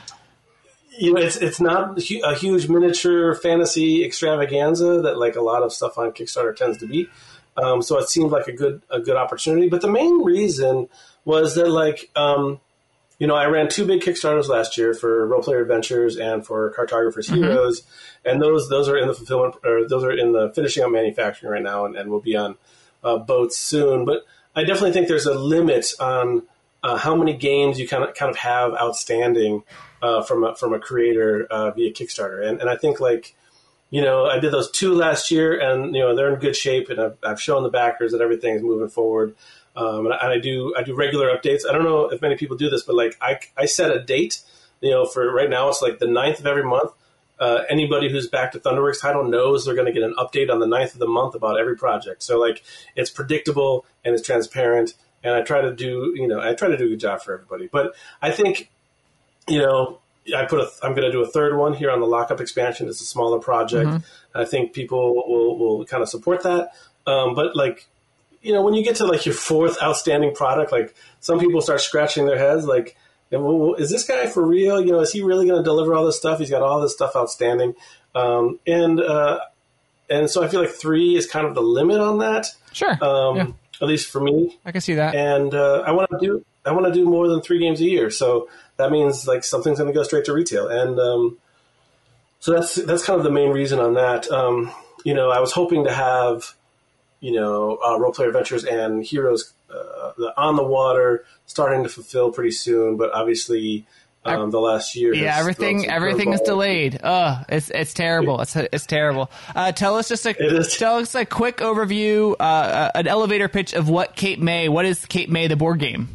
it's not a huge miniature fantasy extravaganza that like a lot of stuff on Kickstarter tends to be. So it seemed like a good opportunity. But the main reason was that like I ran 2 big Kickstarters last year for Role Player Adventures and for Cartographers Heroes, and those are in the fulfillment, or those are in the finishing up manufacturing right now, and will be on boats soon. But I definitely think there's a limit on how many games you kind of have outstanding from a creator via Kickstarter, and I think like I did those 2 last year, and they're in good shape, and I've shown the backers that everything's moving forward. And I do regular updates. I don't know if many people do this, but like I set a date, for right now it's like the 9th of every month. Anybody who's backed a Thunderworks title knows they're going to get an update on the 9th of the month about every project. So like it's predictable and it's transparent, and I try to do a good job for everybody. But I think I'm going to do a 3rd one here on the Lockup expansion. It's a smaller project. I think people will kind of support that. But like, when you get to like your 4th outstanding product, like some people start scratching their heads like, is this guy for real? Is he really going to deliver all this stuff? He's got all this stuff outstanding. And so I feel like 3 is kind of the limit on that. Sure. At least for me. I can see that. And I want to do more than 3 games a year. So that means like something's going to go straight to retail. And so that's kind of the main reason on that. I was hoping to have Role Player Adventures and Heroes on the water starting to fulfill pretty soon, but obviously the last year. Everything is delayed. It's terrible. It's terrible. Tell us a quick overview, an elevator pitch of what is Cape May, the board game?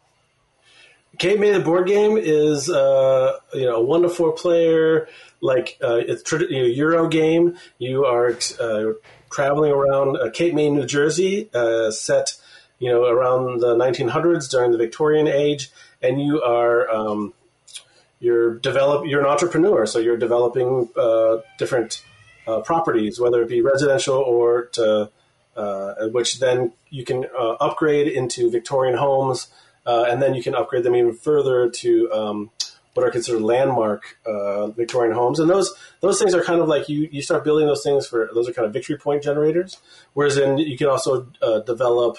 Cape May, the board game is a 1 to 4 player, like it's Euro game. You are traveling around Cape May, New Jersey, set around the 1900s during the Victorian age, and you are you're an entrepreneur, so you're developing different properties, whether it be residential or to which then you can upgrade into Victorian homes, and then you can upgrade them even further to what are considered landmark Victorian homes. And those things are kind of like you start building those things those are kind of victory point generators. Whereas then you can also develop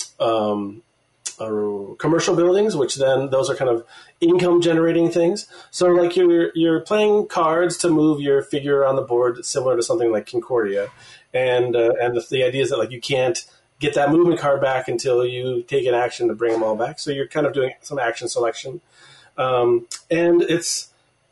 commercial buildings, which then those are kind of income generating things. So like you're playing cards to move your figure around the board, similar to something like Concordia. And the idea is that like you can't get that movement card back until you take an action to bring them all back. So you're kind of doing some action selection. And it's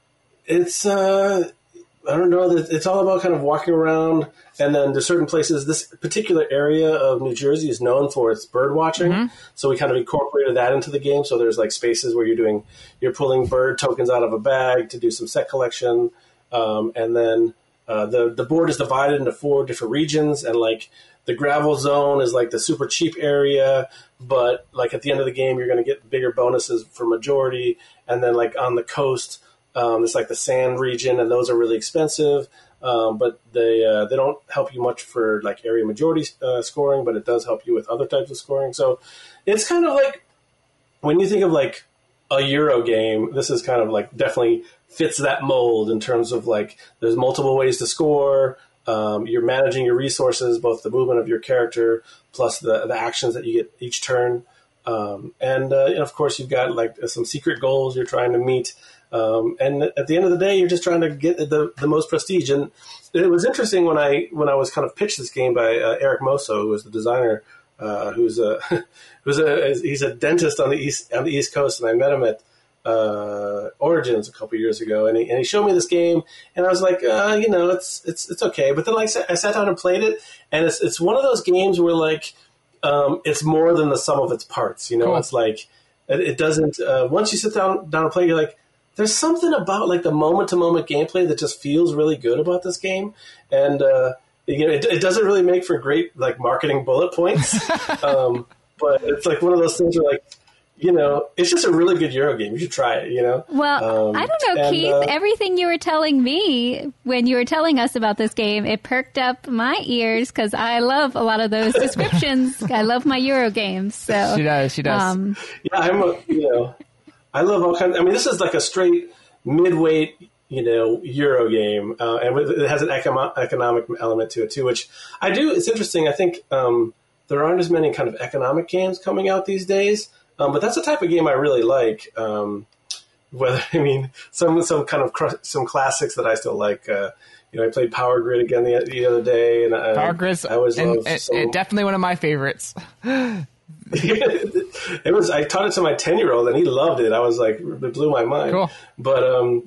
I don't know, it's all about kind of walking around, and then there's certain places. This particular area of New Jersey is known for its bird watching, so we kind of incorporated that into the game. So there's like spaces where you're pulling bird tokens out of a bag to do some set collection, and then the board is divided into 4 different regions, and like the gravel zone is like the super cheap area, but like at the end of the game you're going to get bigger bonuses for majority, and then like on the coast. It's like the sand region, and those are really expensive, but they don't help you much for like area majority scoring, but it does help you with other types of scoring. So it's kind of like when you think of like a Euro game, this is kind of like definitely fits that mold in terms of like there's multiple ways to score. You're managing your resources, both the movement of your character plus the actions that you get each turn, and of course you've got like some secret goals you're trying to meet. And at the end of the day, you're just trying to get the most prestige. And it was interesting when I was kind of pitched this game by Eric Mosso, who was the designer, he's a dentist on the East Coast, and I met him at Origins a couple years ago, and he showed me this game, and I was like, it's okay. But then I sat down and played it, and it's one of those games where like it's more than the sum of its parts. Cool. It's like it doesn't. Once you sit down and play, you're like, there's something about like the moment-to-moment gameplay that just feels really good about this game, and it doesn't really make for great like marketing bullet points, but it's like one of those things where like, it's just a really good Euro game. You should try it. Well, I don't know, Keith. Everything you were telling me when you were telling us about this game, it perked up my ears because I love a lot of those descriptions. I love my Euro games. So She does. Yeah, I love all kinds. I mean, this is like a straight mid-weight, Euro game, and it has an economic element to it too, which I do. It's interesting. I think there aren't as many kind of economic games coming out these days. But that's the type of game I really like. Some kind of some classics that I still like. I played Power Grid again the other day, and Power Grid's definitely one of my favorites. It was. I taught it to my 10-year-old, and he loved it. I was like, it blew my mind. Cool. But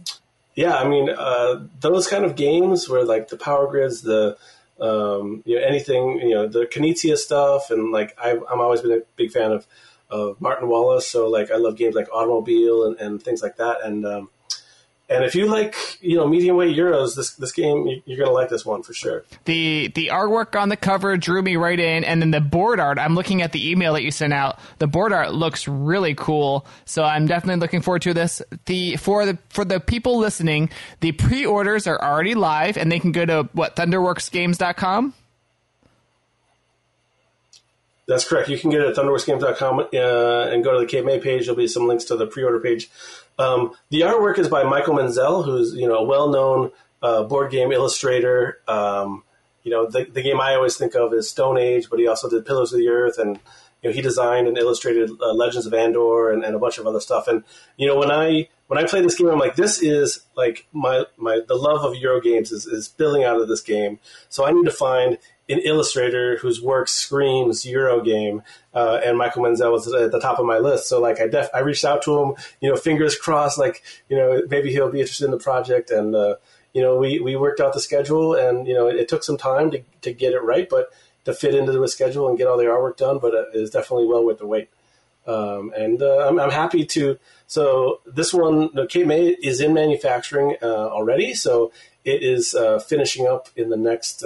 those kind of games where like the Power Grids, the anything, the Knizia stuff, and like I'm always been a big fan of Martin Wallace, so like I love games like Automobile and things like that, and if you like medium weight Euros, this game you're gonna like this one for sure. The artwork on the cover drew me right in, and then the board art. I'm looking at the email that you sent out. The board art looks really cool, so I'm definitely looking forward to this. For the people listening, the pre-orders are already live, and they can go to thunderworksgames.com. That's correct. You can get it at thunderworksgames.com and go to the Cape May page. There'll be some links to the pre-order page. The artwork is by Michael Menzel, who's a well-known board game illustrator. The game I always think of is Stone Age, but he also did Pillars of the Earth, and he designed and illustrated Legends of Andor and a bunch of other stuff. And when I play this game, I'm like, this is like the love of Euro games is spilling out of this game. So I need to find an illustrator whose work screams Euro game, and Michael Menzel was at the top of my list. So like I reached out to him, fingers crossed, like maybe he'll be interested in the project, and we worked out the schedule, and it took some time to get it right, but to fit into the schedule and get all the artwork done, but it is definitely well worth the wait. I'm happy to. So this one, Cape May is in manufacturing already, so it is finishing up in the next.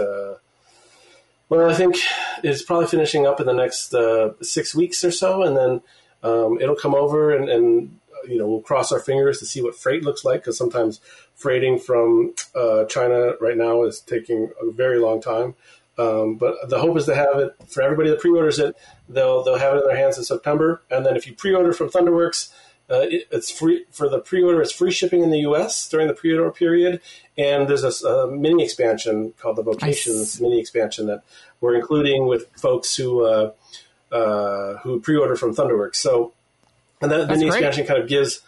I think it's probably finishing up in the next 6 weeks or so, and then it'll come over, and we'll cross our fingers to see what freight looks like, because sometimes freighting from China right now is taking a very long time. But the hope is to have it for everybody that pre-orders it. They'll have it in their hands in September, and then if you pre-order from Thunderworks, it's free for the pre-order. It's free shipping in the U.S. during the pre-order period, and there's a mini expansion called the Vocations mini expansion that we're including with folks who pre-order from Thunderworks. So, and that mini expansion kind of gives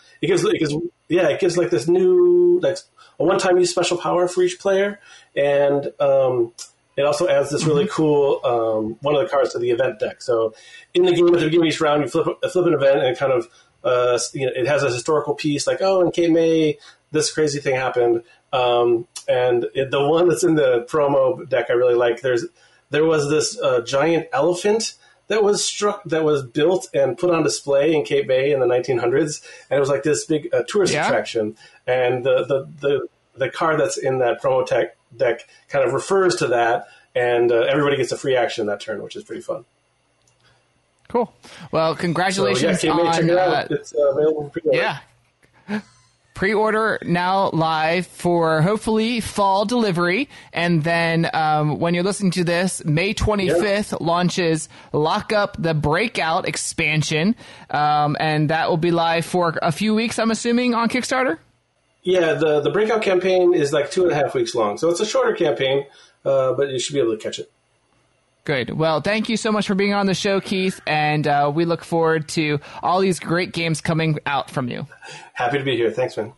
like this new like a one-time use special power for each player, and it also adds this really cool one of the cards to the event deck. So in the game at the beginning of each round, you flip an event, and it kind of it has a historical piece like, in Cape May, this crazy thing happened. And the one that's in the promo deck I really like. There was this giant elephant that was built and put on display in Cape May in the 1900s, and it was like this big tourist attraction. And the card that's in that promo deck kind of refers to that, and everybody gets a free action that turn, which is pretty fun. Cool. Well, congratulations Cape May, check it out. It's available for pre-order. Yeah. Pre-order now live for hopefully fall delivery. And then when you're listening to this, May 25th launches Lock Up the Breakout expansion. And that will be live for a few weeks, I'm assuming, on Kickstarter? Yeah, the Breakout campaign is like 2.5 weeks long. So it's a shorter campaign, but you should be able to catch it. Good. Well, thank you so much for being on the show, Keith, and we look forward to all these great games coming out from you. Happy to be here. Thanks, man.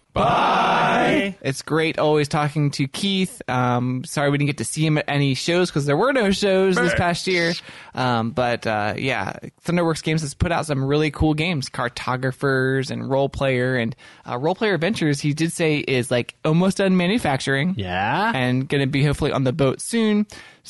Bye. It's great always talking to Keith. Sorry we didn't get to see him at any shows because there were no shows this past year. But Thunderworks Games has put out some really cool games, Cartographers and Role Player. And Role Player Adventures, he did say, is like almost done manufacturing. Yeah. And going to be hopefully on the boat soon.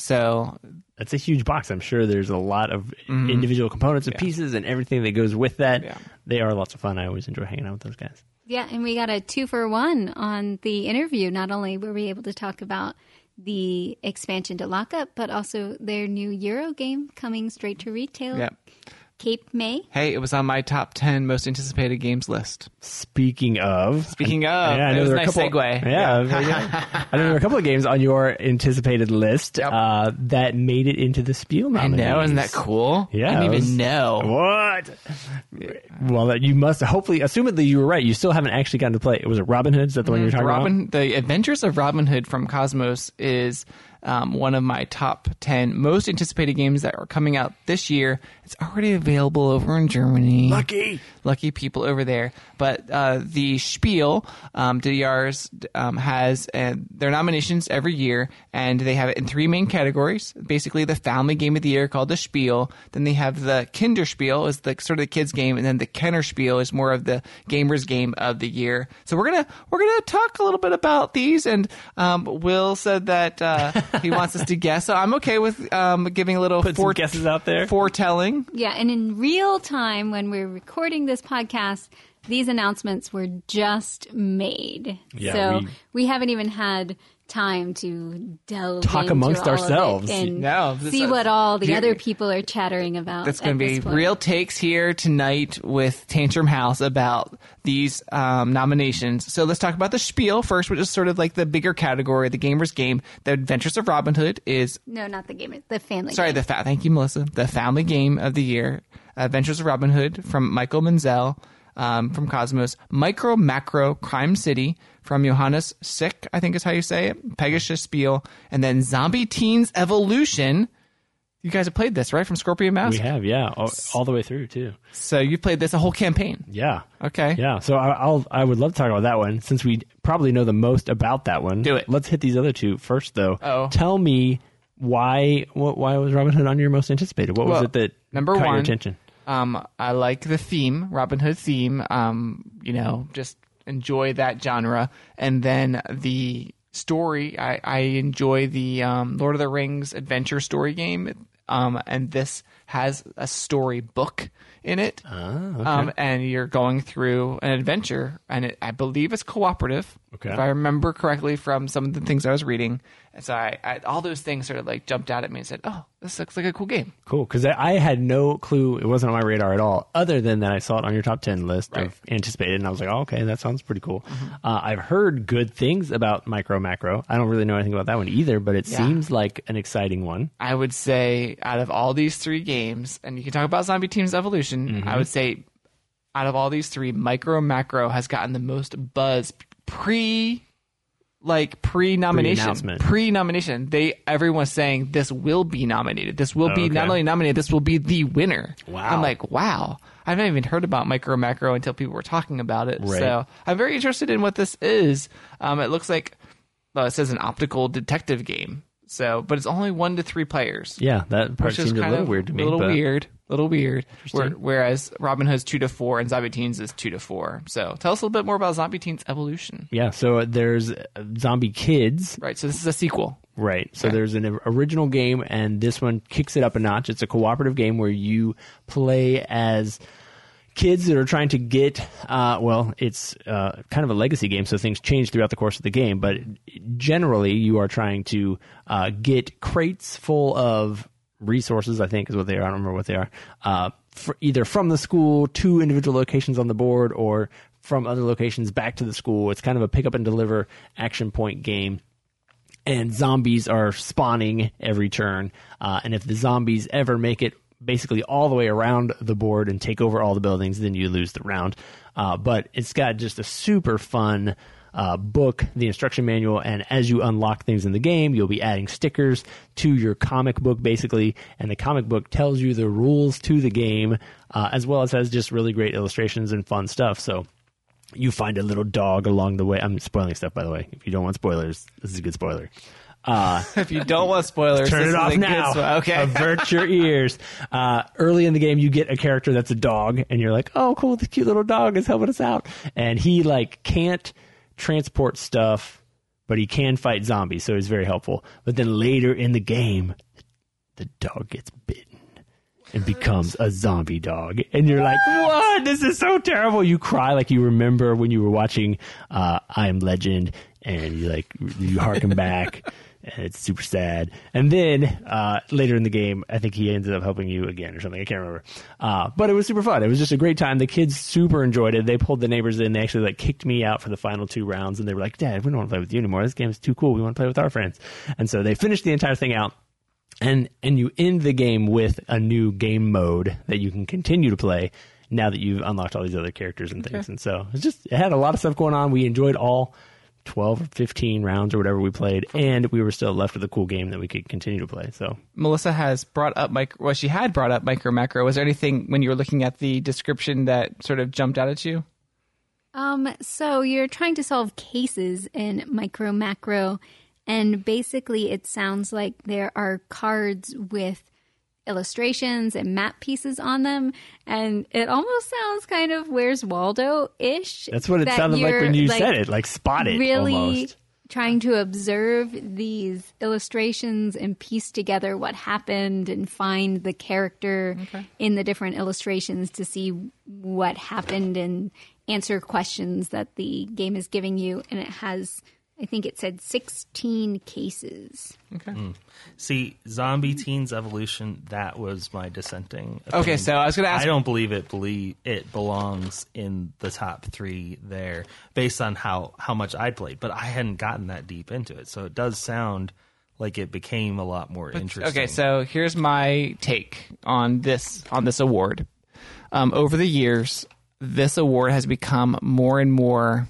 So That's a huge box. I'm sure there's a lot of individual components and pieces and everything that goes with that. Yeah. They are lots of fun. I always enjoy hanging out with those guys. Yeah, and we got a 2-for-1 on the interview. Not only were we able to talk about the expansion to Lockup, but also their new Euro game coming straight to retail. Yep. Cape May. Hey, it was on my top 10 most anticipated games list. Speaking of, I I know know was there a are nice segue. Yeah, very good. I know there are a couple of games on your anticipated list that made it into the Spiel I nominees. know, isn't that cool? Yeah, I didn't it was- even know. What? Well, that you must hopefully, assumedly you were right. You still haven't actually gotten to play. Was it Robin Hood? Is that the one you're talking about? The Adventures of Robin Hood from Cosmos is one of my top 10 most anticipated games that are coming out this year. It's already available over in Germany. Lucky people over there. But the Spiel, DDR's has their nominations every year, and they have it in 3 main categories. Basically, the family game of the year called the Spiel. Then they have the Kinderspiel, is the sort of the kids game, and then the Kennerspiel is more of the gamers game of the year. So we're gonna talk a little bit about these, and Will said that he wants us to guess. So I'm okay with giving a little Put some guesses out there. foretelling. Yeah, and in real time, when we're recording this podcast, these announcements were just made. Yeah, so we haven't even had time to delve Talk into amongst all of it ourselves. and No, this see is- what all the here- other people are chattering about. That's going at to be this point. real takes here tonight with Tantrum House about these nominations. So let's talk about the Spiel first, which is sort of like the bigger category, the gamer's game. The Adventures of Robin Hood is, No, not the game. The family. sorry, game. thank you, Melissa. The family game of the year, Adventures of Robin Hood from Michael Menzel from Cosmos. Micro Macro Crime City from Johannes Sick, I think is how you say it. Pegasus Spiel. And then Zombie Teens Evolution. You guys have played this, right? From Scorpion Mask? We have, yeah, all the way through too. So you played this a whole campaign. Yeah. Okay. Yeah, so I would love to talk about that one since we probably know the most about that one. Do it. Let's hit these other two first, though. Oh. Tell me why was Robin Hood on your most anticipated? What was Well, it that number caught your one, attention? I like the theme, Robin Hood theme. Just enjoy that genre. And then the story, I enjoy the Lord of the Rings adventure story game. And this has a story book in it. Okay. And you're going through an adventure, and I believe it's cooperative. Okay. If I remember correctly from some of the things I was reading. And so I all those things sort of like jumped out at me and said, oh, this looks like a cool game. Cool, because I had no clue. It wasn't on my radar at all, other than that I saw it on your top 10 list Right. of anticipated, and I was like, oh, okay, that sounds pretty cool. I've heard good things about Micro Macro. I don't really know anything about that one either, but it Yeah. seems like an exciting one. I would say out of all these 3 games, and you can talk about Zombie Teams Evolution, I would say out of all these 3, Micro Macro has gotten the most buzz pre-nomination. Pre-nomination. Everyone's saying this will be nominated. This will be not only nominated, this will be the winner. Wow. I'm like, wow. I've not even heard about Micro Macro until people were talking about it. Right. So I'm very interested in what this is. It looks like, well, it says an optical detective game. So, but it's only 1 to 3 players. Yeah, that part Which is seemed a kind little of weird to me. A little but weird. Interesting. Whereas Robin Hood's 2 to 4 and Zombie Teens is 2 to 4. So tell us a little bit more about Zombie Teens Evolution. Yeah, so there's Zombie Kids. Right. So this is a sequel. Right. So Okay. there's an original game, and this one kicks it up a notch. It's a cooperative game where you play as kids that are trying to get, it's kind of a legacy game, so things change throughout the course of the game. But generally, you are trying to get crates full of resources, I think is what they are. I don't remember what they are. Either from the school to individual locations on the board, or from other locations back to the school. It's kind of a pick up and deliver action point game. And zombies are spawning every turn. And if the zombies ever make it basically all the way around the board and take over all the buildings, then you lose the round. But it's got just a super fun book, the instruction manual, and as you unlock things in the game, you'll be adding stickers to your comic book, basically, and the comic book tells you the rules to the game, as well as has just really great illustrations and fun stuff. So you find a little dog along the way. I'm spoiling stuff, by the way. If you don't want spoilers, this is a good spoiler. If you don't want spoilers, turn this it is off a good now. Okay. Avert your ears. Early in the game, you get a character that's a dog, and you're like, oh, cool, this cute little dog is helping us out. And he like can't transport stuff, but he can fight zombies, so he's very helpful. But then later in the game, the dog gets bitten and becomes a zombie dog. And you're like, what? This is so terrible. You cry like you remember when you were watching I Am Legend, and you harken back, and it's super sad. And then later in the game, I think he ended up helping you again or something. I can't remember. But it was super fun. It was just a great time. The kids super enjoyed it. They pulled the neighbors in. They actually like kicked me out for the final 2 rounds, and they were like, Dad, we don't want to play with you anymore. This game is too cool. We want to play with our friends. And so they finished the entire thing out. And you end the game with a new game mode that you can continue to play now that you've unlocked all these other characters and things. And so it had a lot of stuff going on. We enjoyed all 12 or 15 rounds or whatever we played, and we were still left with a cool game that we could continue to play. So Melissa has brought up she had brought up Micro Macro. Was there anything when you were looking at the description that sort of jumped out at you? So you're trying to solve cases in Micro Macro, and basically it sounds like there are cards with illustrations and map pieces on them, and it almost sounds kind of Where's Waldo-ish. that's what it sounded like when you said it, like Spot It really almost. Trying to observe these illustrations and piece together what happened and find the character in the different illustrations to see what happened and answer questions that the game is giving you. And it has, I think it said 16 cases. Okay. See, Zombie Teens Evolution, that was my dissenting opinion. Okay, so I was going to ask. I don't believe it belongs in the top 3 there, based on how much I played. But I hadn't gotten that deep into it, so it does sound like it became a lot more interesting. Okay, so here's my take on this award. Over the years, this award has become more and more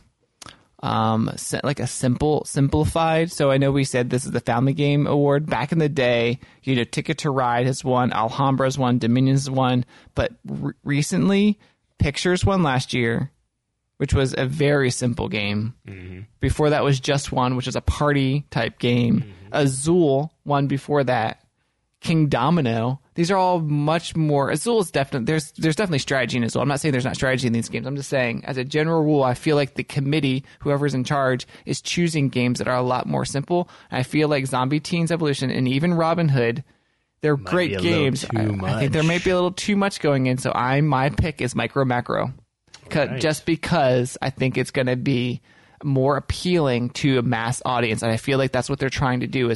like a simplified. So I know we said this is the Family Game Award. Back in the day, Ticket to Ride has won, Alhambra's won, Dominions has won, but recently, Pictures won last year, which was a very simple game. Mm-hmm. Before that was Just One, which is a party type game. Mm-hmm. Azul won before that. King Domino. These are all much more. Azul is definitely there's definitely strategy in Azul. I'm not saying there's not strategy in these games. I'm just saying, as a general rule, I feel like the committee, whoever's in charge, is choosing games that are a lot more simple. And I feel like Zombie Teens Evolution and even Robin Hood, they're great games. I think there might be a little too much going in. So my pick is Micro Macro, just because I think it's going to be more appealing to a mass audience, and I feel like that's what they're trying to do, is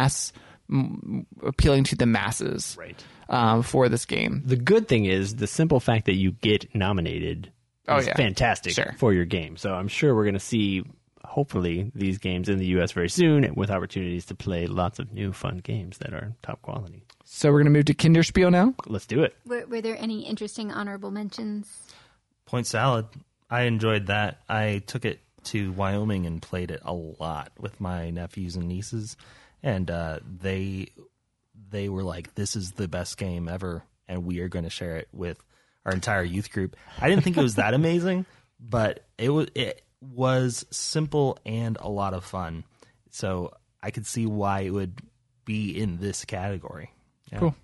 appealing to the masses for this game. The good thing is the simple fact that you get nominated is fantastic for your game. So I'm sure we're going to see, hopefully, these games in the U.S. very soon with opportunities to play lots of new fun games that are top quality. So we're going to move to Kinderspiel now? Let's do it. Were there any interesting honorable mentions? Point Salad. I enjoyed that. I took it to Wyoming and played it a lot with my nephews and nieces. And they were like, this is the best game ever, and we are going to share it with our entire youth group. I didn't think it was that amazing, but it was simple and a lot of fun. So I could see why it would be in this category. Yeah. Cool.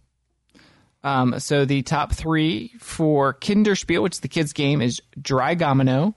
So the top 3 for Kinderspiel, which is the kids' game, is Drygomino,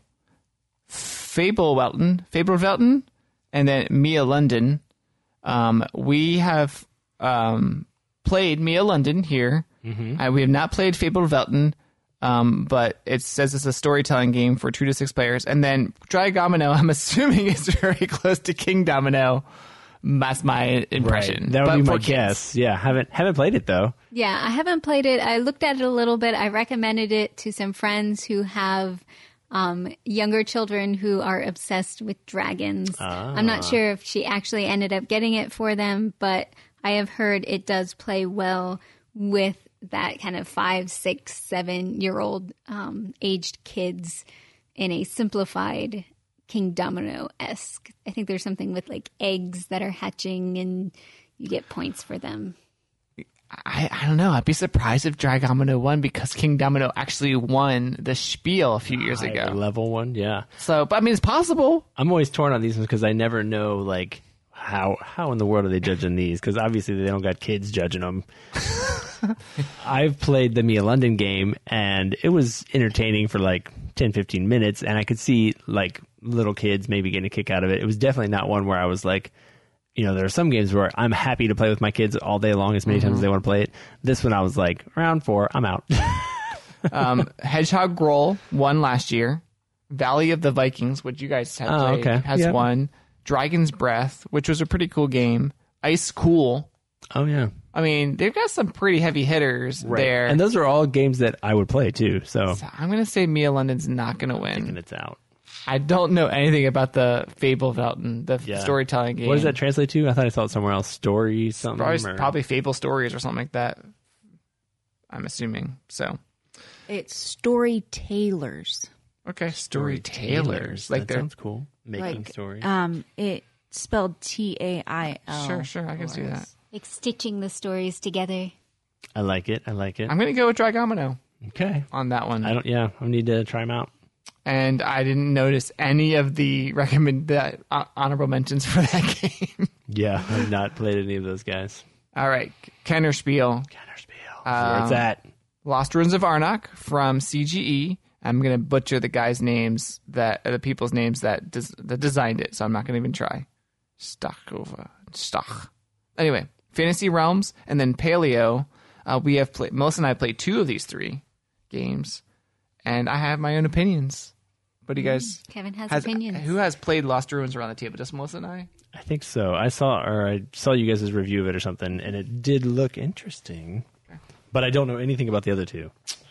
Fabelwelten, and then Mia London. We have played Mia London here. Mm-hmm. We have not played Fabelwelten, but it says it's a storytelling game for 2 to 6 players. And then Drygomino, I'm assuming, is very close to King Domino. That's my impression. Right. That would be my guess. Yeah, haven't played it though. Yeah, I haven't played it. I looked at it a little bit. I recommended it to some friends who have younger children who are obsessed with dragons. I'm not sure if she actually ended up getting it for them, but I have heard it does play well with that kind of 5, 6, 7-year-old aged kids in a simplified King Domino-esque. I think there's something with like eggs that are hatching and you get points for them. I don't know. I'd be surprised if Dragomino won because King Domino actually won the Spiel a few years Higher ago. level one, yeah. So, but I mean, it's possible. I'm always torn on these ones because I never know like how in the world are they judging these? Because obviously they don't got kids judging them. I've played the Mia London game and it was entertaining for like 10-15 minutes, and I could see like little kids maybe getting a kick out of it. It was definitely not one where I was like, you know, there are some games where I'm happy to play with my kids all day long as many times as they want to play it. This one I was like, round 4, I'm out. Hedgehog Roll won last year. Valley of the Vikings, which you guys have played, has won. Dragon's Breath, which was a pretty cool game. Ice Cool. Oh, yeah. I mean, they've got some pretty heavy hitters there. And those are all games that I would play too. So I'm going to say Mia London's not going to thinking win. it's out. I don't know anything about the Fable Velton, the storytelling game. What does that translate to? I thought I saw it somewhere else. Story something? Probably Fable Stories or something like that. I'm assuming. So It's storytellers. okay, storytellers. Like that they're sounds cool. Making Like, stories. It's spelled TAIL. sure. I can see that. Like stitching the stories together. I like it. I'm going to go with Dragomino Okay. on that one. I need to try them out. And I didn't notice any of the honorable mentions for that game. Yeah, I've not played any of those guys. All right, Kennerspiel. Where it's at. Lost Ruins of Arnak from CGE. I'm going to butcher the guys' names the people's names that designed it, so I'm not going to even try. Stach. Anyway, Fantasy Realms and then Paleo. We have played. Melissa and I played 2 of these 3 games, and I have my own opinions. What do you guys? Kevin has opinions. Who has played Lost Ruins around the table? Just Melissa and I. I think so. I saw you guys' review of it or something, and it did look interesting. But I don't know anything about the other 2.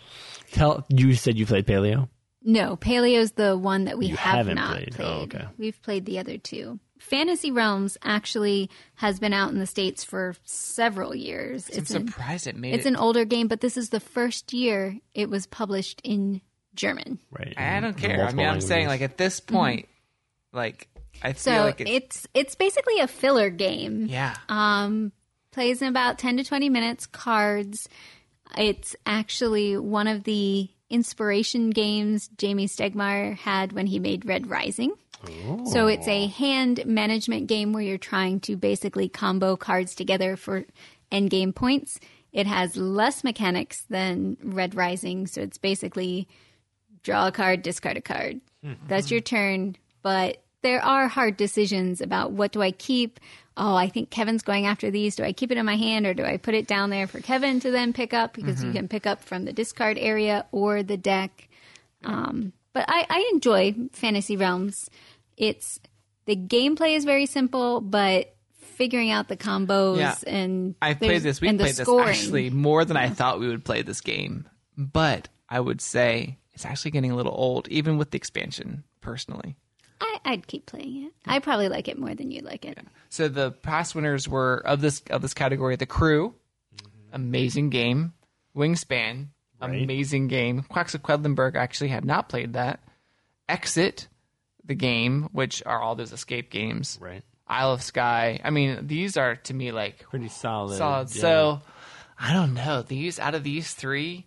You said you played Paleo? No, Paleo's the one that we haven't not played. played. Oh, okay. We've played the other 2. Fantasy Realms actually has been out in the States for several years. I'm surprised it made It's an older game, but this is the first year it was published in German. Right. I don't care. I Multiple mean, I'm saying languages. like at this point, like I feel So like it's basically a filler game. yeah. Plays in about 10 to 20 minutes, cards. It's actually one of the inspiration games Jamie Stegmaier had when he made Red Rising. So it's a hand management game where you're trying to basically combo cards together for end game points. It has less mechanics than Red Rising, so it's basically draw a card, discard a card. That's your turn, but there are hard decisions about what do I keep. Oh, I think Kevin's going after these. Do I keep it in my hand or do I put it down there for Kevin to then pick up? Because you can pick up from the discard area or the deck. But I enjoy Fantasy Realms. The gameplay is very simple, but figuring out the combos and I played this. We and the played this scoring. actually more than I thought we would play this game. But I would say it's actually getting a little old, even with the expansion. Personally, I'd keep playing it. I probably like it more than you like it. so the past winners were of this category: The Crew, amazing game; Wingspan, amazing game; Quacks of Quedlinburg. I actually have not played that. Exit, the game, which are all those escape games. Right. Isle of Skye. I mean, these are to me like Pretty solid. solid. Yeah. So I don't know. Out of these 3,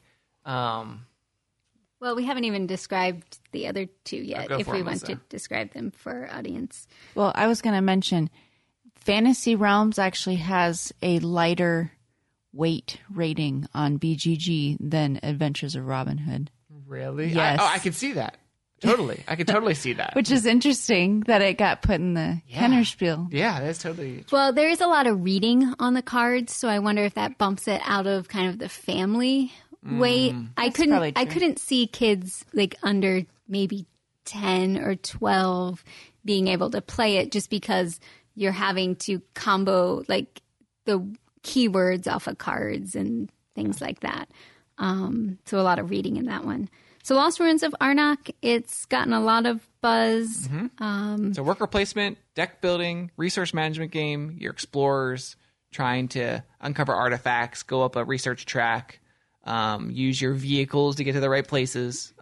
Well, we haven't even described the other 2 yet, go if for we it, want Melissa. to describe them for our audience. Well, I was going to mention Fantasy Realms actually has a lighter weight rating on BGG than Adventures of Robin Hood, Really? Yes. I could see that. Totally. I could totally see that. which is interesting that it got put in the Kennerspiel. Yeah, that's totally. Well, there is a lot of reading on the cards, so I wonder if that bumps it out of kind of the family weight. I probably true. couldn't see kids like under maybe 10 or 12 being able to play it just because you're having to combo like the keywords off of cards and things like that. So a lot of reading in that one. So Lost Ruins of Arnak, it's gotten a lot of buzz. So worker placement, deck building, resource management game. You're explorers trying to uncover artifacts, go up a research track, use your vehicles to get to the right places.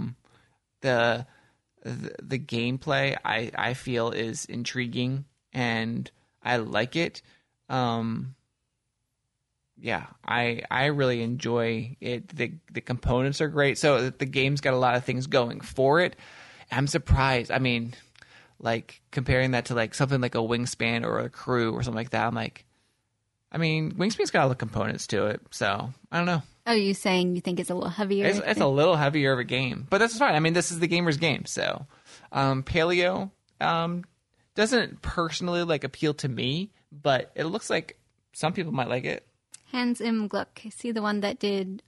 The gameplay I feel is intriguing and I like it. yeah, I really enjoy it. The components are great. So the game's got a lot of things going for it. I'm surprised. I mean, like comparing that to like something like a Wingspan or a Crew or something like that. I'm like, I mean, Wingspan's got all the components to it. So I don't know. Are you saying you think it's a little heavier? It's a little heavier of a game, but that's fine. I mean, this is the gamer's game. So Paleo doesn't personally like appeal to me, but it looks like some people might like it. Hans im Gluck. See the one that did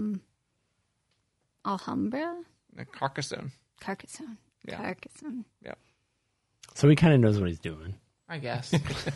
Alhambra? Carcassonne. Carcassonne. Yeah. Carcassonne. Yeah. So he kind of knows what he's doing. I guess.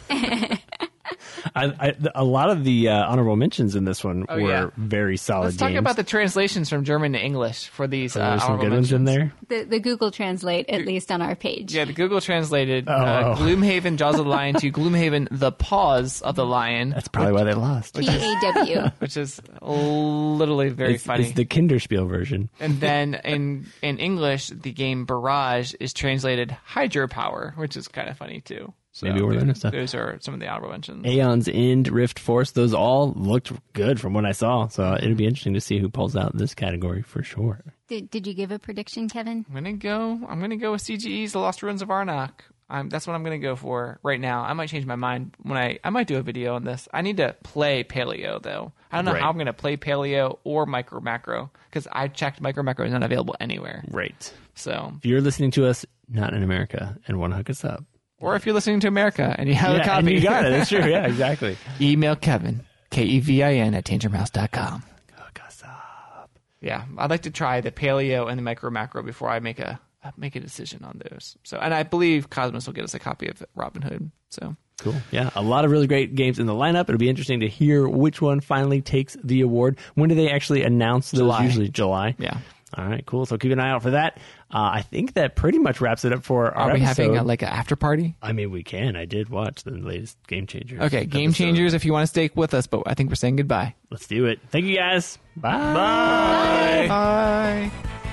A lot of the honorable mentions in this one were yeah. very solid Let's talk games. about the translations from German to English for these There's some honorable good ones in mentions. there. The Google Translate, at least on our page. Yeah, the Google translated Oh. Gloomhaven, Jaws of the Lion to Gloomhaven, The Paws of the Lion. That's probably why they lost. PAW. Which is literally very funny. It's the Kinderspiel version. And then in English, the game Barrage is translated Hydropower, which is kind of funny too. So Maybe we're learning stuff. Those are some of the honorable mentions. Aeon's End, Rift Force, those all looked good from what I saw. So it'll be interesting to see who pulls out this category for sure. Did you give a prediction, Kevin? I'm gonna go with CGE's The Lost Ruins of Arnak. That's what I'm gonna go for right now. I might change my mind when I might do a video on this. I need to play Paleo though. I don't know how I'm gonna play Paleo or Micro Macro because I checked Micro Macro is not available anywhere. Right. So If you're listening to us not in America and want to hook us up, or if you're listening to America and you have a yeah, copy, and you got it. That's true. Yeah, exactly. email Kevin KEVIN at tangermouse.com. Hook us up. Yeah, I'd like to try the Paleo and the Micro Macro before I make a decision on those. So, and I believe Cosmos will get us a copy of Robin Hood. So Cool. Yeah, a lot of really great games in the lineup. It'll be interesting to hear which one finally takes the award. When do they actually announce those? July. Usually July. yeah. All right, cool. So keep an eye out for that. I think that pretty much wraps it up for our Are we episode. having like an after party? I mean, we can. I did watch the latest Game Changers. Okay, Game episode. Changers. If you want to stay with us, but I think we're saying goodbye. Let's do it. Thank you, guys. Bye. Bye.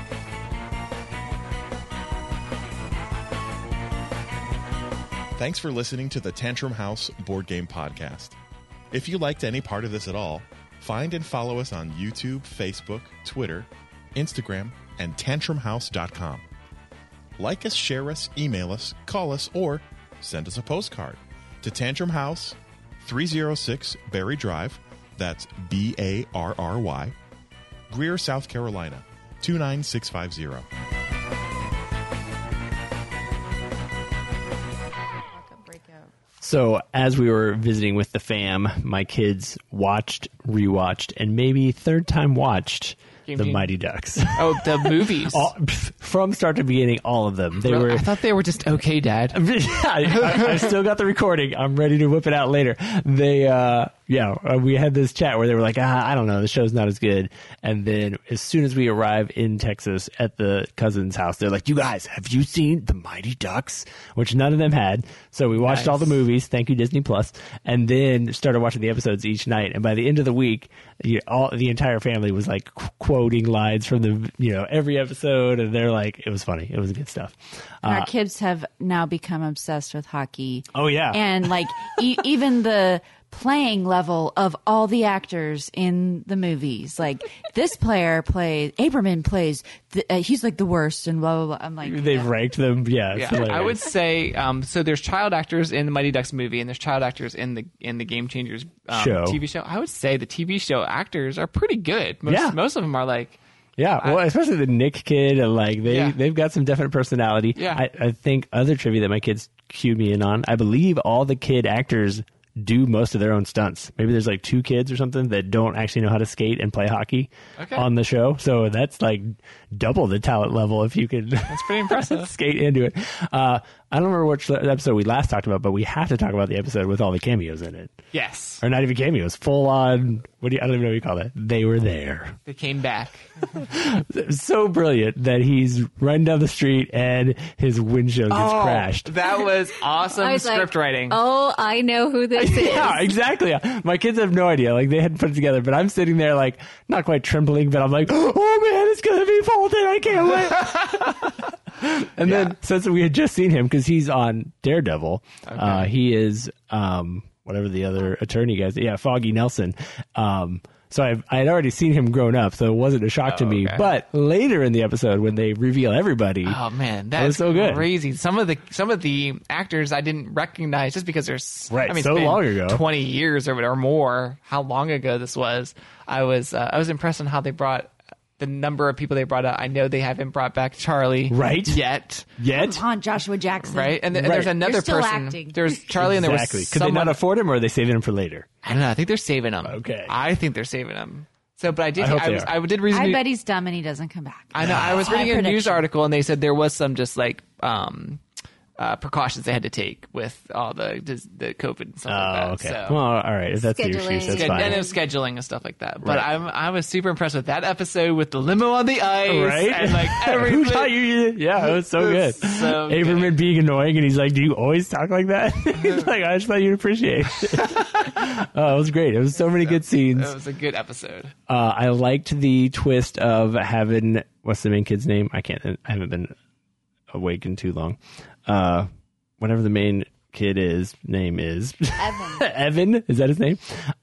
Thanks for listening to the Tantrum House Board Game Podcast. If you liked any part of this at all, find and follow us on YouTube, Facebook, Twitter, Instagram, and tantrumhouse.com. Like us, share us, email us, call us, or send us a postcard to Tantrum House, 306 Berry Drive, that's Barry, Greer, South Carolina, 29650. So as we were visiting with the fam, my kids watched, rewatched, and maybe third time watched Game the Changer. Mighty Ducks. Oh, the movies. From start to beginning, all of them. They were. I thought they were just okay, Dad. I still got the recording. I'm ready to whip it out later. We had this chat where they were like, I don't know, the show's not as good. And then as soon as we arrive in Texas at the cousin's house, they're like, you guys, have you seen the Mighty Ducks? Which none of them had. So we watched all the movies. Thank you, Disney Plus. And then started watching the episodes each night. And by the end of the week, the entire family was like quoting lines from the, every episode. And they're like, it was funny. It was good stuff. Our kids have now become obsessed with hockey. Oh, yeah. And like even the playing level of all the actors in the movies. Like this player Aberman plays, he's like the worst and blah, blah, blah. I'm like, They've ranked them. Yeah. it's Yeah, hilarious. I would say so. There's child actors in the Mighty Ducks movie, and there's child actors in the Game Changers Show. TV show. I would say the TV show actors are pretty good. Yeah. Most of them are like, Yeah, well, especially the Nick kid, and like they've got some definite personality. Yeah. I think other trivia that my kids cued me in on. I believe all the kid actors do most of their own stunts. Maybe there's like 2 kids or something that don't actually know how to skate and play hockey on the show. So that's like double the talent level if you could. that's pretty impressive. skate into it. I don't remember which episode we last talked about, but we have to talk about the episode with all the cameos in it. Yes, Or not even cameos, full on. I don't even know what you call that. They were there. they came back. It was so brilliant that he's running down the street and his windshield gets crashed. That was awesome I was script like, writing. Oh, I know who this is. Yeah, exactly. My kids have no idea. Like, they hadn't put it together, but I'm sitting there, like, not quite trembling, but I'm like, oh man, it's going to be Fulton. I can't wait. And then, since we had just seen him, because he's on Daredevil, he is, what whatever the other attorney guys. Yeah, Foggy Nelson. So I had already seen him grown up, so it wasn't a shock to me. okay. But later in the episode, when they reveal everybody, Oh man, that was that's so good. crazy. Some of the actors I didn't recognize just because there's Right, I mean, so it's been long ago. 20 years or more. How long ago this was? I was impressed on how they brought the number of people they brought out. I know they haven't brought back Charlie Right. yet, Come on, Joshua Jackson. right? And there's another You're still person. acting. There's Charlie, exactly. and there was Could they someone. not afford him, or are they saving him for later? I don't know. I think they're saving him. Okay. I think they're saving him. So, but I did. I hope they are. I did read. I bet he's dumb and he doesn't come back. I know. I was reading My a news prediction. article, and they said there was some just like precautions they had to take with all the COVID and stuff like that. Oh, okay. So, Well, all right. If that's the Scheduling. excuse, that's and fine. it was scheduling and stuff like that. But Right. I was super impressed with that episode with the limo on the ice, Right? And like everything. Who taught you? Yeah, it was so It good. was so good. Averman being annoying, and he's like, "Do you always talk like that?" He's like, "I just thought you'd appreciate it." Oh, it was great. It was so many good scenes. It was a good episode. I liked the twist of having what's the main kid's name? I haven't been awake in too long. Whatever the main kid name is. Evan. Evan, is that his name?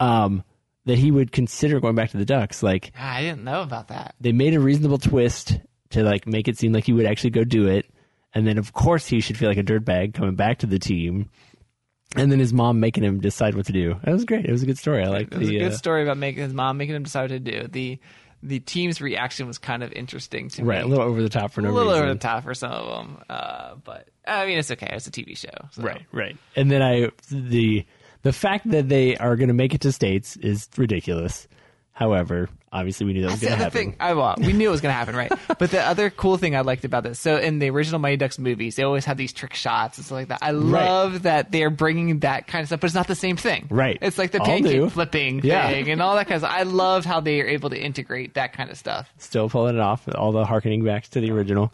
That he would consider going back to the Ducks. Like, I didn't know about that. they made a reasonable twist to like make it seem like he would actually go do it, and then of course he should feel like a dirtbag coming back to the team, and then his mom making him decide what to do. That was great. It was a good story. I liked It was the a good story about his mom making him decide what to do. The team's reaction was kind of interesting to me. right, a little over the top for no a little reason. over the top for some of them, but I mean it's okay. It's a TV show, so. Right. And then the fact that they are going to make it to states is ridiculous. However, obviously we knew that was That's going the to other happen. thing. We knew it was going to happen, right? But the other cool thing I liked about this, so in the original Mighty Ducks movies, they always had these trick shots and stuff like that. I love that they're bringing that kind of stuff, but it's not the same thing. Right. It's like the All pancake new. flipping Yeah. thing and all that kind of stuff. I loved how they are able to integrate that kind of stuff. Still pulling it off, all the harkening back to the original.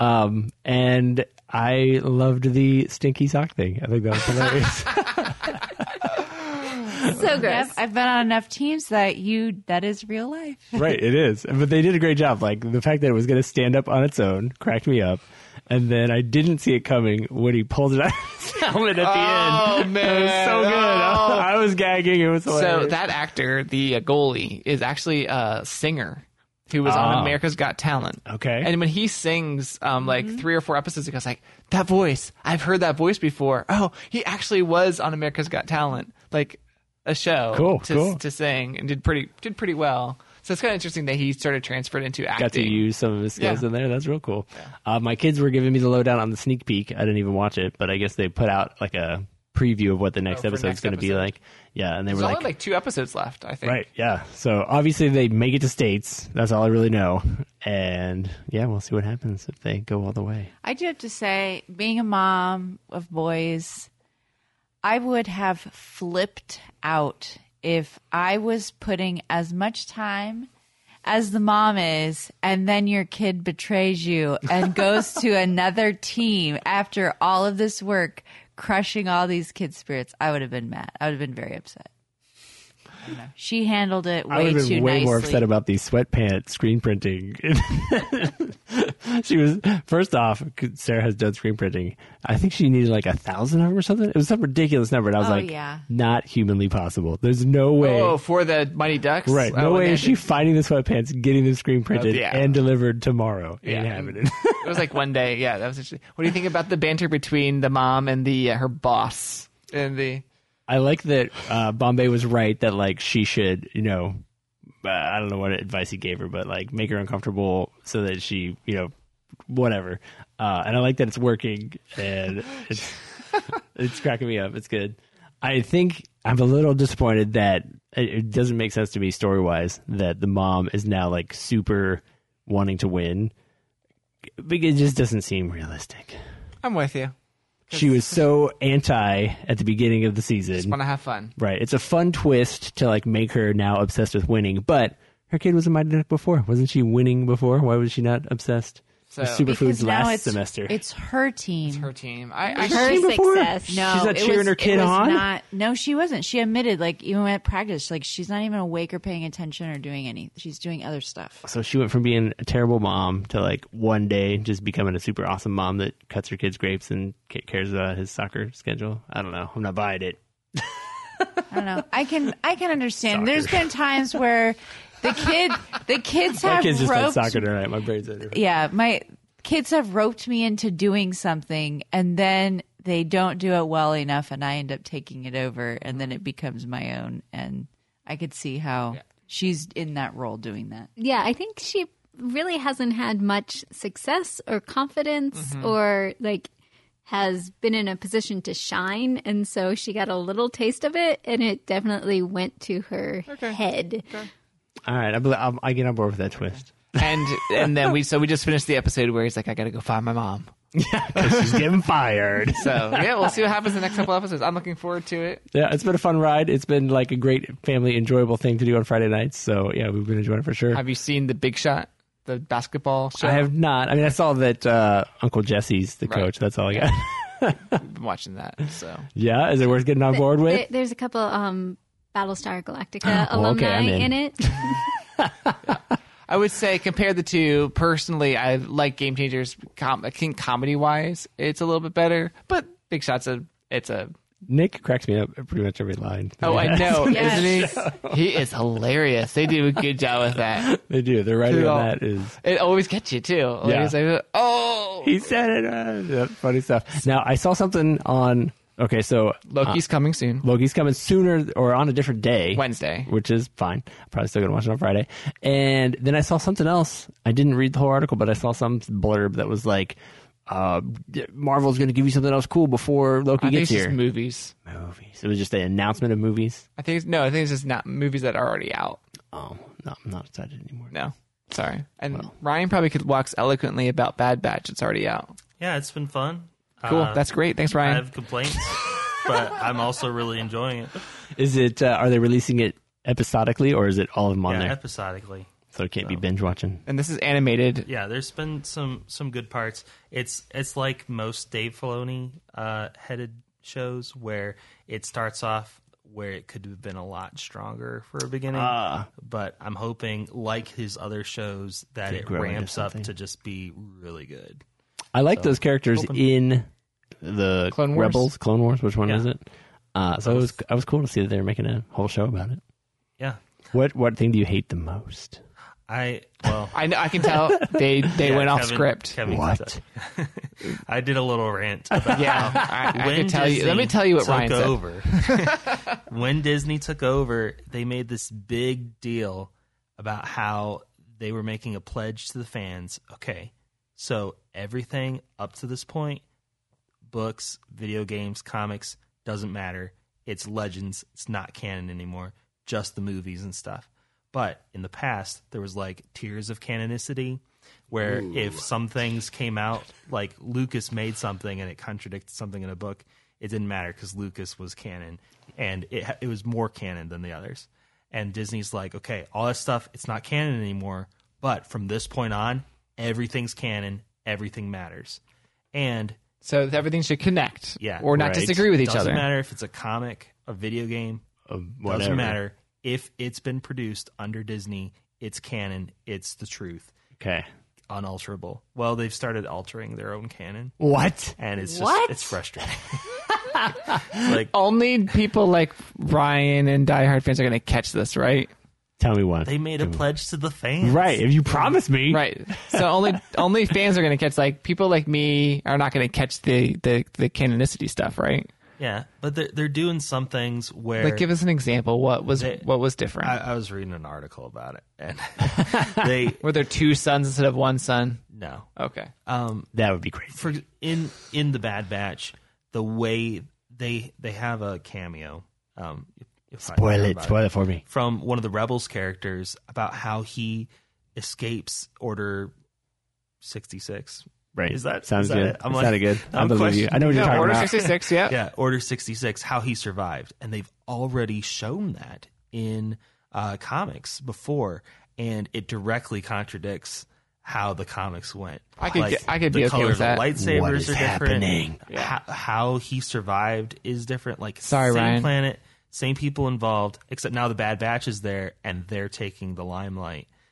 And I loved the stinky sock thing. I think that was hilarious. So gross. Yep, I've been on enough teams that is real life. Right, it is. But they did a great job. Like, the fact that it was going to stand up on its own cracked me up. And then I didn't see it coming when he pulled it out of his helmet at the end. Oh, man. It was so good. Oh. I was gagging. It was hilarious. So that actor, the goalie, is actually a singer who was on America's Got Talent. Okay. And when he sings, like 3 or 4 episodes ago, it's like, that voice, I've heard that voice before. Oh, he actually was on America's Got Talent, like a show Cool. to sing, and did pretty well. So it's kind of interesting that he sort of transferred into acting. Got to use some of his skills Yeah. in there. That's real cool. My kids were giving me the lowdown on the sneak peek. I didn't even watch it, but I guess they put out like a preview of what the next for episode's next going to be episode. like. Yeah, and they There's were only like 2 episodes left, I think. right, yeah. So obviously they make it to states. That's all I really know. And yeah, we'll see what happens if they go all the way. I do have to say, being a mom of boys, I would have flipped out if I was putting as much time as the mom is, and then your kid betrays you and goes to another team after all of this work, crushing all these kids' spirits. I would have been mad. I would have been very upset. I don't know. She handled it I way would have too been way nicely. more upset about these sweatpants screen printing. She was, first off, Sarah has done screen printing. I think she needed like 1,000 of them or something. It was some ridiculous number. And I was Oh, like, yeah. not humanly possible. There's no way. Oh, for the Mighty Ducks? Right. Oh, No way and is she finding the sweatpants, getting them screen printed, yeah. and delivered tomorrow. Yeah. Ain't happening. It was like one day. Yeah, that was interesting. What do you think about the banter between the mom and the her boss? And the I like that Bombay was right that like she should, I don't know what advice he gave her, but like make her uncomfortable so that she, whatever. And I like that it's working, and it's cracking me up. It's good. I think I'm a little disappointed that it doesn't make sense to me story wise that the mom is now like super wanting to win, because it just doesn't seem realistic. I'm with you. She was so anti at the beginning of the season. Just want to have fun. Right. It's a fun twist to like make her now obsessed with winning, but her kid was a Mighty Duck before. Wasn't she winning before? Why was she not obsessed with So- Superfoods Because now last semester? It's her team. Her team. I Her team before? success. No, She's not it cheering was- her kid it was on? Not, no, she wasn't. She admitted, like, even at practice, like, she's not even awake or paying attention or doing any. She's doing other stuff. So she went from being a terrible mom to like one day just becoming a super awesome mom that cuts her kid's grapes and cares about his soccer schedule. I don't know. I'm not buying it. I don't know. I can understand. There's been times where the kids My have kids just played roped. soccer tonight. My brain's in it. Yeah, my kids have roped me into doing something, and then they don't do it well enough, and I end up taking it over, and then it becomes my own. And I could see how she's in that role doing that. Yeah, I think she really hasn't had much success or confidence or like has been in a position to shine. And so she got a little taste of it and it definitely went to her head. All right, I get on board with that twist. And then we just finished the episode where he's like, I got to go find my mom. Because she's getting fired. So yeah, we'll see what happens in the next couple episodes. I'm looking forward to it. Yeah, it's been a fun ride. It's been like a great family enjoyable thing to do on Friday nights. So yeah, we've been enjoying it for sure. Have you seen The Big Shot, the basketball show? I have not. I mean, I saw that Uncle Jesse's the coach. That's all I got. I've been watching that. So Yeah, is it worth getting on board with? There's a couple Battlestar Galactica Well, okay, alumni I'm in. in it. I would say compare the two. Personally, I like Game Changers. I think comedy-wise, it's a little bit better. But Big Shot's it's a. Nick cracks me up at pretty much every line. Oh, I know, Yes. isn't he? He is hilarious. They do a good job with that. They do. Their writing Cool. on that is... It always gets you too. Yeah. It's like, oh, He said it. Yeah, funny stuff. Now, I saw something on... Okay, so... Loki's coming soon. Loki's coming sooner or on a different day. Wednesday. Which is fine. I'm probably still going to watch it on Friday. And then I saw something else. I didn't read the whole article, but I saw some blurb that was like, Marvel's going to give you something else cool before Loki I think gets it's here. just movies. Movies. It was just an announcement of movies. I think it's just not movies that are already out. Oh, no, I'm not excited anymore. No, sorry. And Ryan probably could wax eloquently about Bad Batch. It's already out. Yeah, it's been fun. Cool. That's great. Thanks, I Ryan. have complaints, but I'm also really enjoying it. Is it, are they releasing it episodically or is it all of them on Yeah, there? episodically. So it can't be binge watching. And this is animated. Yeah, there's been some good parts. It's like most Dave Filoni headed shows where it starts off where it could have been a lot stronger for a beginning. But I'm hoping, like his other shows, that To it grow into ramps up something. to just be really good. I like those characters in the Clone Wars? Rebels, Clone Wars. Which one Yeah. is it? So I was cool to see that they're making a whole show about it. Yeah. What thing do you hate the most? I know, I can tell they yeah, went off Kevin- script. Kevin What? I did a little rant about Yeah, how I when can tell you. Let Disney me tell you what took Ryan said. over. When Disney took over, they made this big deal about how they were making a pledge to the fans. Okay, so everything up to this point, books, video games, comics, doesn't matter. It's legends. It's not canon anymore. Just the movies and stuff. But in the past, there was like tiers of canonicity where if some things came out, like Lucas made something and it contradicted something in a book, it didn't matter because Lucas was canon and it was more canon than the others. And Disney's like, okay, all that stuff, it's not canon anymore. But from this point on, everything's canon. Everything matters. And So everything should connect. yeah, Or not right. disagree with each doesn't other. matter if it's a comic, a video game, Whatever. doesn't matter. If it's been produced under Disney, it's canon. It's the truth. Okay. Unalterable. Well, they've started altering their own canon, What? and it's just What? it's frustrating. It's like Only people like Ryan and diehard fans are going to catch this, right? Tell me one. they made a pledge to the fans, Right. If you promise me. Right. So only fans are going to catch. Like people like me are not going to catch the canonicity stuff, right? Yeah, but they're doing some things where Like, give us an example. What was different? I was reading an article about it, and they Were there two sons instead of one son? no. Okay. That would be great. For in the Bad Batch, the way they have a cameo. If I Spoil remember it. about Spoil it for me. from one of the Rebels characters about how he escapes Order 66. Right. is sounds that good? it? I'm It like- sounded good. I I'm believe you. I know what you're Yeah, talking Order about. 66. Yeah. Yeah, Order 66, how he survived. And they've already shown that in comics before, and it directly contradicts how the comics went. I could the be okay colors with that. of lightsabers What is are different. happening? How he survived is different. Like, Sorry, same Ryan. planet, same people involved, except now the Bad Batch is there, and they're taking the limelight.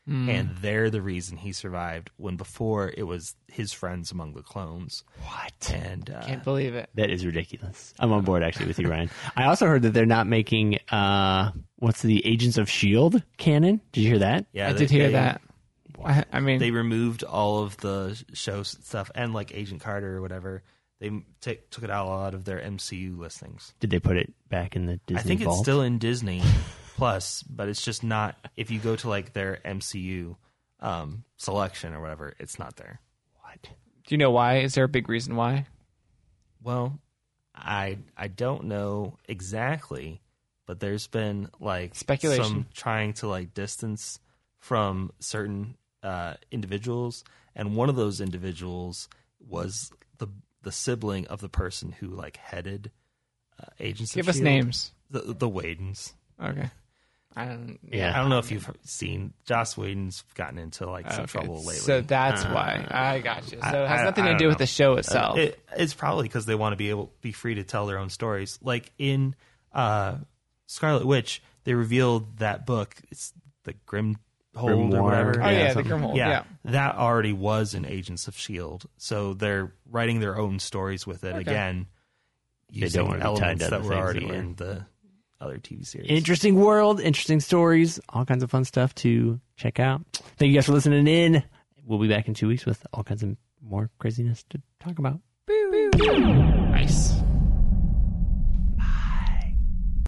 and they're the reason he survived. When before it was his friends among the clones. What? And Can't believe it. That is ridiculous. I'm on board actually with you, Ryan. I also heard that they're not making what's the Agents of S.H.I.E.L.D. canon. Did you hear that? yeah, I did hear that. I mean, They removed all of the show stuff and like Agent Carter or whatever. They took it out of their MCU listings. Did they put it back in the Disney I think vault? it's still in Disney Plus, but it's just not. If you go to like their MCU selection or whatever, it's not there. What? do you know why? Is there a big reason why? Well, I don't know exactly, but there's been like Speculation. some trying to like distance from certain individuals, and one of those individuals was the sibling of the person who like headed Agents Give of us S.H.I.E.L.D. names. The Whedons. Okay. I don't. Yeah. I don't know if you've seen Joss Whedon's gotten into like some trouble lately. So that's why. I got you. So it has nothing I to don't do with know. the show itself. It's probably because they want to be free to tell their own stories. Like in Scarlet Witch, they revealed that book. It's the Grimhold Grimoire. or whatever. Oh yeah, the something. Grimhold. Yeah, Yeah. that already was in Agents of S.H.I.E.L.D. So they're writing their own stories with it again, using want to be tied elements to that other were things already that were- in the other TV series. Interesting world, interesting stories, all kinds of fun stuff to check out. Thank you guys for listening in. We'll be back in 2 weeks with all kinds of more craziness to talk about. Nice.